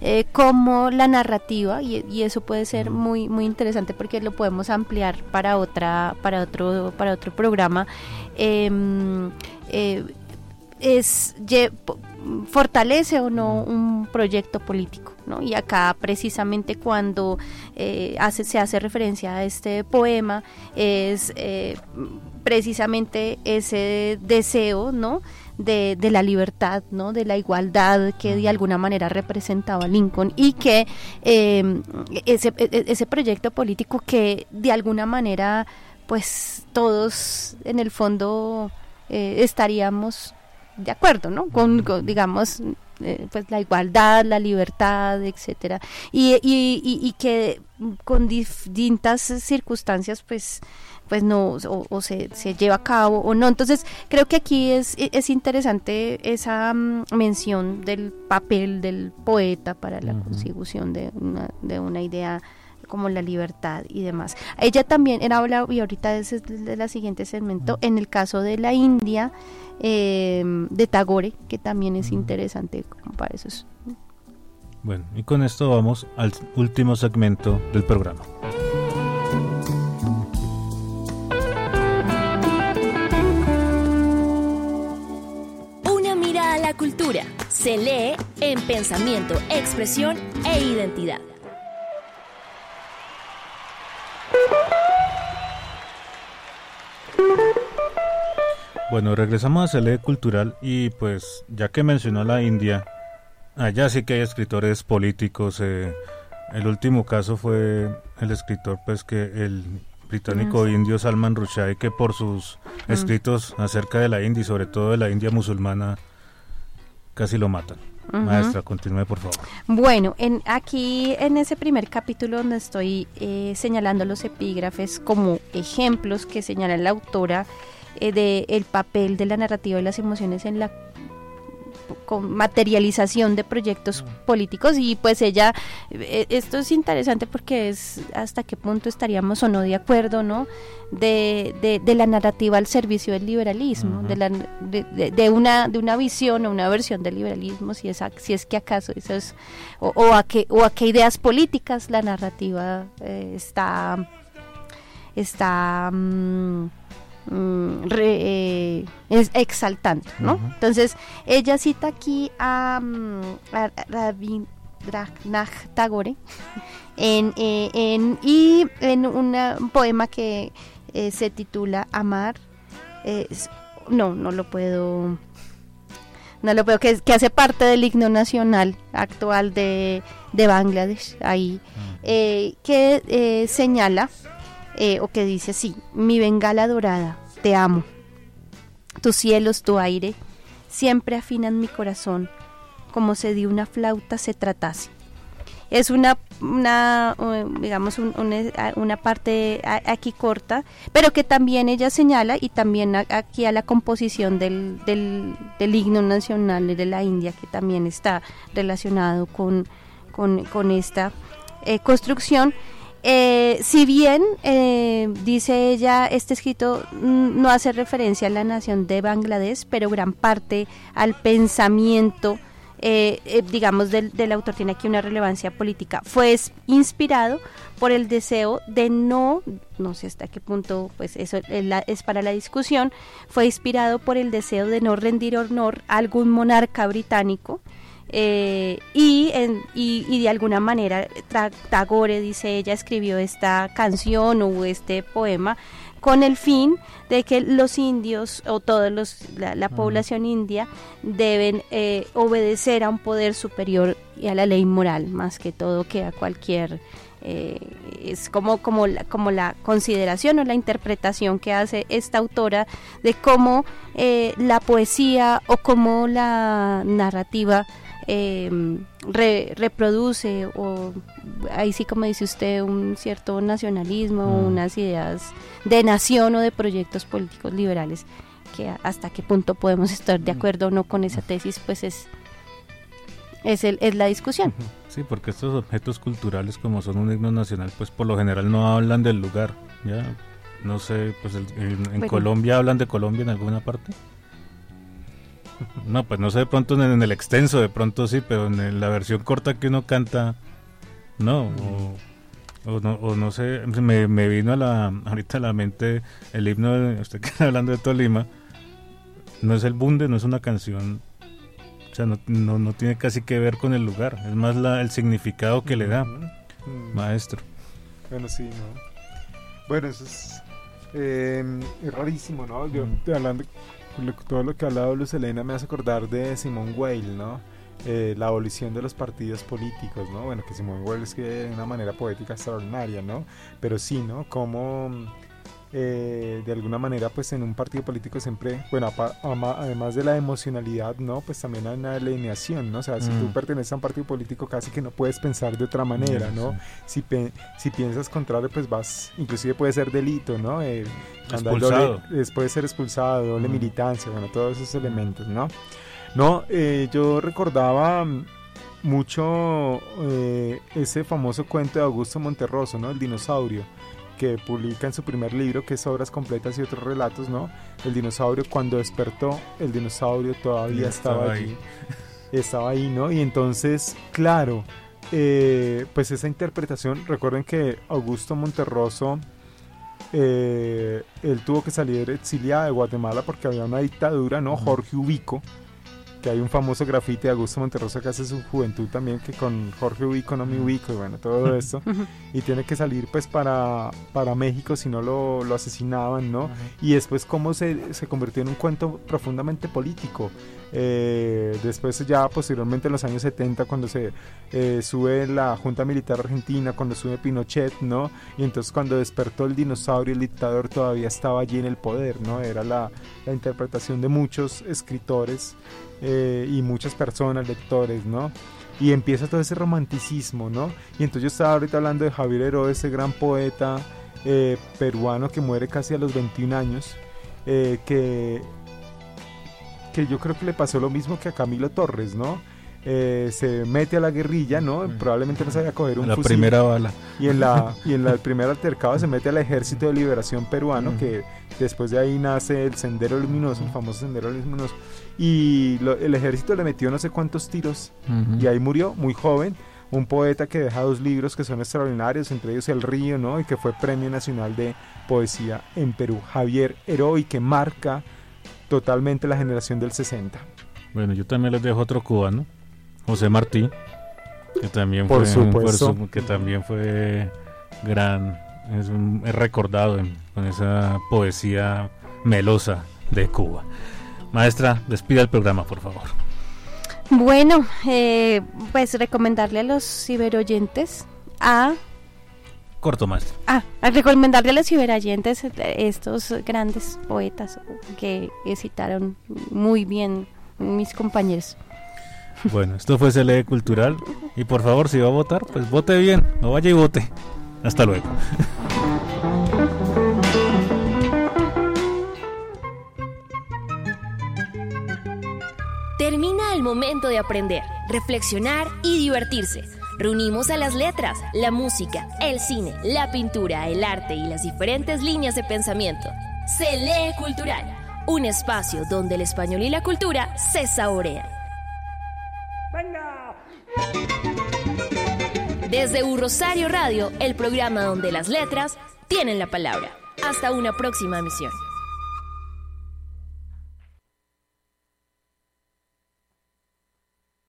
eh, cómo la narrativa, y, y eso puede ser muy muy interesante porque lo podemos ampliar para otra para otro para otro programa, eh, eh, es ye, fortalece o no un proyecto político, ¿no? Y acá precisamente cuando eh, hace, se hace referencia a este poema es eh, precisamente ese deseo, ¿no? De, de la libertad, ¿no? De la igualdad que de alguna manera representaba Lincoln, y que eh, ese, ese proyecto político que de alguna manera pues todos en el fondo eh, estaríamos de acuerdo, ¿no? Con, con digamos, eh, pues la igualdad, la libertad, etcétera, y, y, y, y que con distintas circunstancias, pues, pues no, o, o se, se lleva a cabo o no. Entonces, creo que aquí es, es interesante esa um, mención del papel del poeta para la uh-huh. consecución de una, de una idea como la libertad y demás. Ella también era habla, y ahorita es de la siguiente segmento, en el caso de la India, eh, de Tagore, que también es interesante para eso. Bueno, y con esto vamos al último segmento del programa. Una mirada a la cultura se lee en Pensamiento, Expresión e Identidad. Bueno, regresamos a C L E Cultural y pues ya que mencionó a la India, allá sí que hay escritores políticos. Eh, el último caso fue el escritor pues que el británico mm. indio Salman Rushdie, que por sus mm. escritos acerca de la India y sobre todo de la India musulmana casi lo matan. Uh-huh. Maestra, continúe por favor. Bueno, en, aquí en ese primer capítulo donde estoy eh, señalando los epígrafes como ejemplos que señala la autora eh, de el papel de la narrativa y las emociones en la con materialización de proyectos políticos, y pues ella, eh, esto es interesante porque es hasta qué punto estaríamos o no de acuerdo, ¿no? De, de, de la narrativa al servicio del liberalismo, uh-huh. de, la, de, de, de una de una visión o una versión del liberalismo, si es a, si es que acaso eso es, o, o a qué o a qué ideas políticas la narrativa eh, está está um, Mm, re, eh, es exaltando, ¿no? Uh-huh. Entonces ella cita aquí a, a Rabindranath Tagore en, eh, en, y en una, un poema que eh, se titula Amar. Eh, no, no lo puedo, no lo puedo, que, que hace parte del himno nacional actual de, de Bangladesh, ahí, uh-huh. eh, que eh, señala. Eh, o que dice así: mi bengala dorada, te amo, tus cielos, tu aire, siempre afinan mi corazón, como si de una flauta se tratase. Es una, una digamos, un, un, una parte aquí corta, pero que también ella señala, y también aquí a la composición del, del, del himno nacional de la India, que también está relacionado con, con, con esta eh, construcción. Eh, si bien, eh, dice ella, este escrito no hace referencia a la nación de Bangladesh, pero gran parte al pensamiento, eh, eh, digamos, del, del autor tiene aquí una relevancia política. Fue inspirado por el deseo de no, no sé hasta qué punto, pues eso es, la, es para la discusión, fue inspirado por el deseo de no rendir honor a algún monarca británico. Eh, y, en, y, y de alguna manera tra, Tagore, dice ella, escribió esta canción o este poema con el fin de que los indios o toda los, la, la población india deben eh, obedecer a un poder superior y a la ley moral más que todo que a cualquier eh, es como, como, la, como la consideración o la interpretación que hace esta autora de cómo eh, la poesía o cómo la narrativa Eh, re, reproduce, o ahí sí como dice usted, un cierto nacionalismo, mm. unas ideas de nación o de proyectos políticos liberales, que hasta qué punto podemos estar de acuerdo o no con esa tesis, pues es es, el, es la discusión. Sí, porque estos objetos culturales, como son un himno nacional, pues por lo general no hablan del lugar, ya no sé, pues el, en, en bueno. Colombia hablan de Colombia en alguna parte. No, pues no sé, de pronto en el extenso, de pronto sí, pero en la versión corta que uno canta, no, o, o no, o no sé, me, me vino a la, ahorita a la mente el himno, de, usted que está hablando de Tolima, no es el bunde, no es una canción, o sea, no, no, no tiene casi que ver con el lugar, es más la, el significado que le da, mm. maestro. Bueno, sí, ¿no? Bueno, eso es, eh, es rarísimo, ¿no? Yo, mm. hablando, todo lo que ha hablado Luz Helena me hace acordar de Simone Weil, ¿no? Eh, la abolición de los partidos políticos, ¿no? Bueno, que Simone Weil es que de una manera poética extraordinaria, ¿no? Pero sí, ¿no? Como eh, de alguna manera, pues en un partido político siempre, bueno, apa, ama, además de la emocionalidad, ¿no? Pues también hay una alineación, ¿no? O sea, mm. si tú perteneces a un partido político casi que no puedes pensar de otra manera, ¿no? Sí. Si, pe, si piensas contrario, pues vas, inclusive puede ser delito, ¿no? Eh, expulsado. Doble, puede ser expulsado, doble mm. militancia, bueno, todos esos elementos, ¿no? No, eh, yo recordaba mucho eh, ese famoso cuento de Augusto Monterroso, ¿no? El dinosaurio, que publica en su primer libro, que es Obras Completas y otros relatos, ¿no? El dinosaurio, cuando despertó, el dinosaurio todavía estaba, estaba allí. Ahí. Estaba ahí, ¿no? Y entonces, claro, eh, pues esa interpretación, recuerden que Augusto Monterroso, eh, él tuvo que salir exiliado de Guatemala porque había una dictadura, ¿no? Uh-huh. Jorge Ubico, que hay un famoso grafiti de Augusto Monterroso que hace su juventud también, que con Jorge Ubico no me ubico, y bueno, todo esto, y tiene que salir pues para, para México, si no lo, lo asesinaban, ¿no? Uh-huh. Y después cómo se, se convirtió en un cuento profundamente político. Eh, después ya posteriormente en los años setenta, cuando se eh, sube la Junta Militar Argentina, cuando sube Pinochet, ¿no? Y entonces cuando despertó el dinosaurio, el dictador todavía estaba allí en el poder, ¿no? Era la, la interpretación de muchos escritores eh, y muchas personas, lectores, ¿no? Y empieza todo ese romanticismo, ¿no? Y entonces yo estaba ahorita hablando de Javier Heró, ese gran poeta eh, peruano que muere casi a los veintiún años, eh, que que yo creo que le pasó lo mismo que a Camilo Torres, ¿no? Eh, se mete a la guerrilla, ¿no? Probablemente no sabía coger un la fusil. La primera bala. Y en la y en la, el primer altercado se mete al Ejército de Liberación Peruano, uh-huh. que después de ahí nace el Sendero Luminoso, el famoso Sendero Luminoso. Y lo, el ejército le metió no sé cuántos tiros, uh-huh. y ahí murió, muy joven. Un poeta que deja dos libros que son extraordinarios, entre ellos El Río, ¿no? Y que fue Premio Nacional de Poesía en Perú. Javier Heró, y que marca totalmente la generación del sesenta. Bueno, yo también les dejo otro cubano, José Martí, que también por fue supuesto. Por su, que también fue gran, es, un, es recordado en, con esa poesía melosa de Cuba. Maestra, despida el programa, por favor. Bueno, eh, pues recomendarle a los ciberoyentes a Corto, maestro. Ah, a recomendarle a los ciberoyentes estos grandes poetas que citaron muy bien mis compañeros. Bueno, esto fue C L E Cultural, y por favor, si va a votar, pues vote bien, no vaya y vote. Hasta luego. Termina el momento de aprender, reflexionar y divertirse. Reunimos a las letras, la música, el cine, la pintura, el arte y las diferentes líneas de pensamiento. C L E Cultural, un espacio donde el español y la cultura se saborean. ¡Venga! Desde U Rosario Radio, el programa donde las letras tienen la palabra. Hasta una próxima emisión.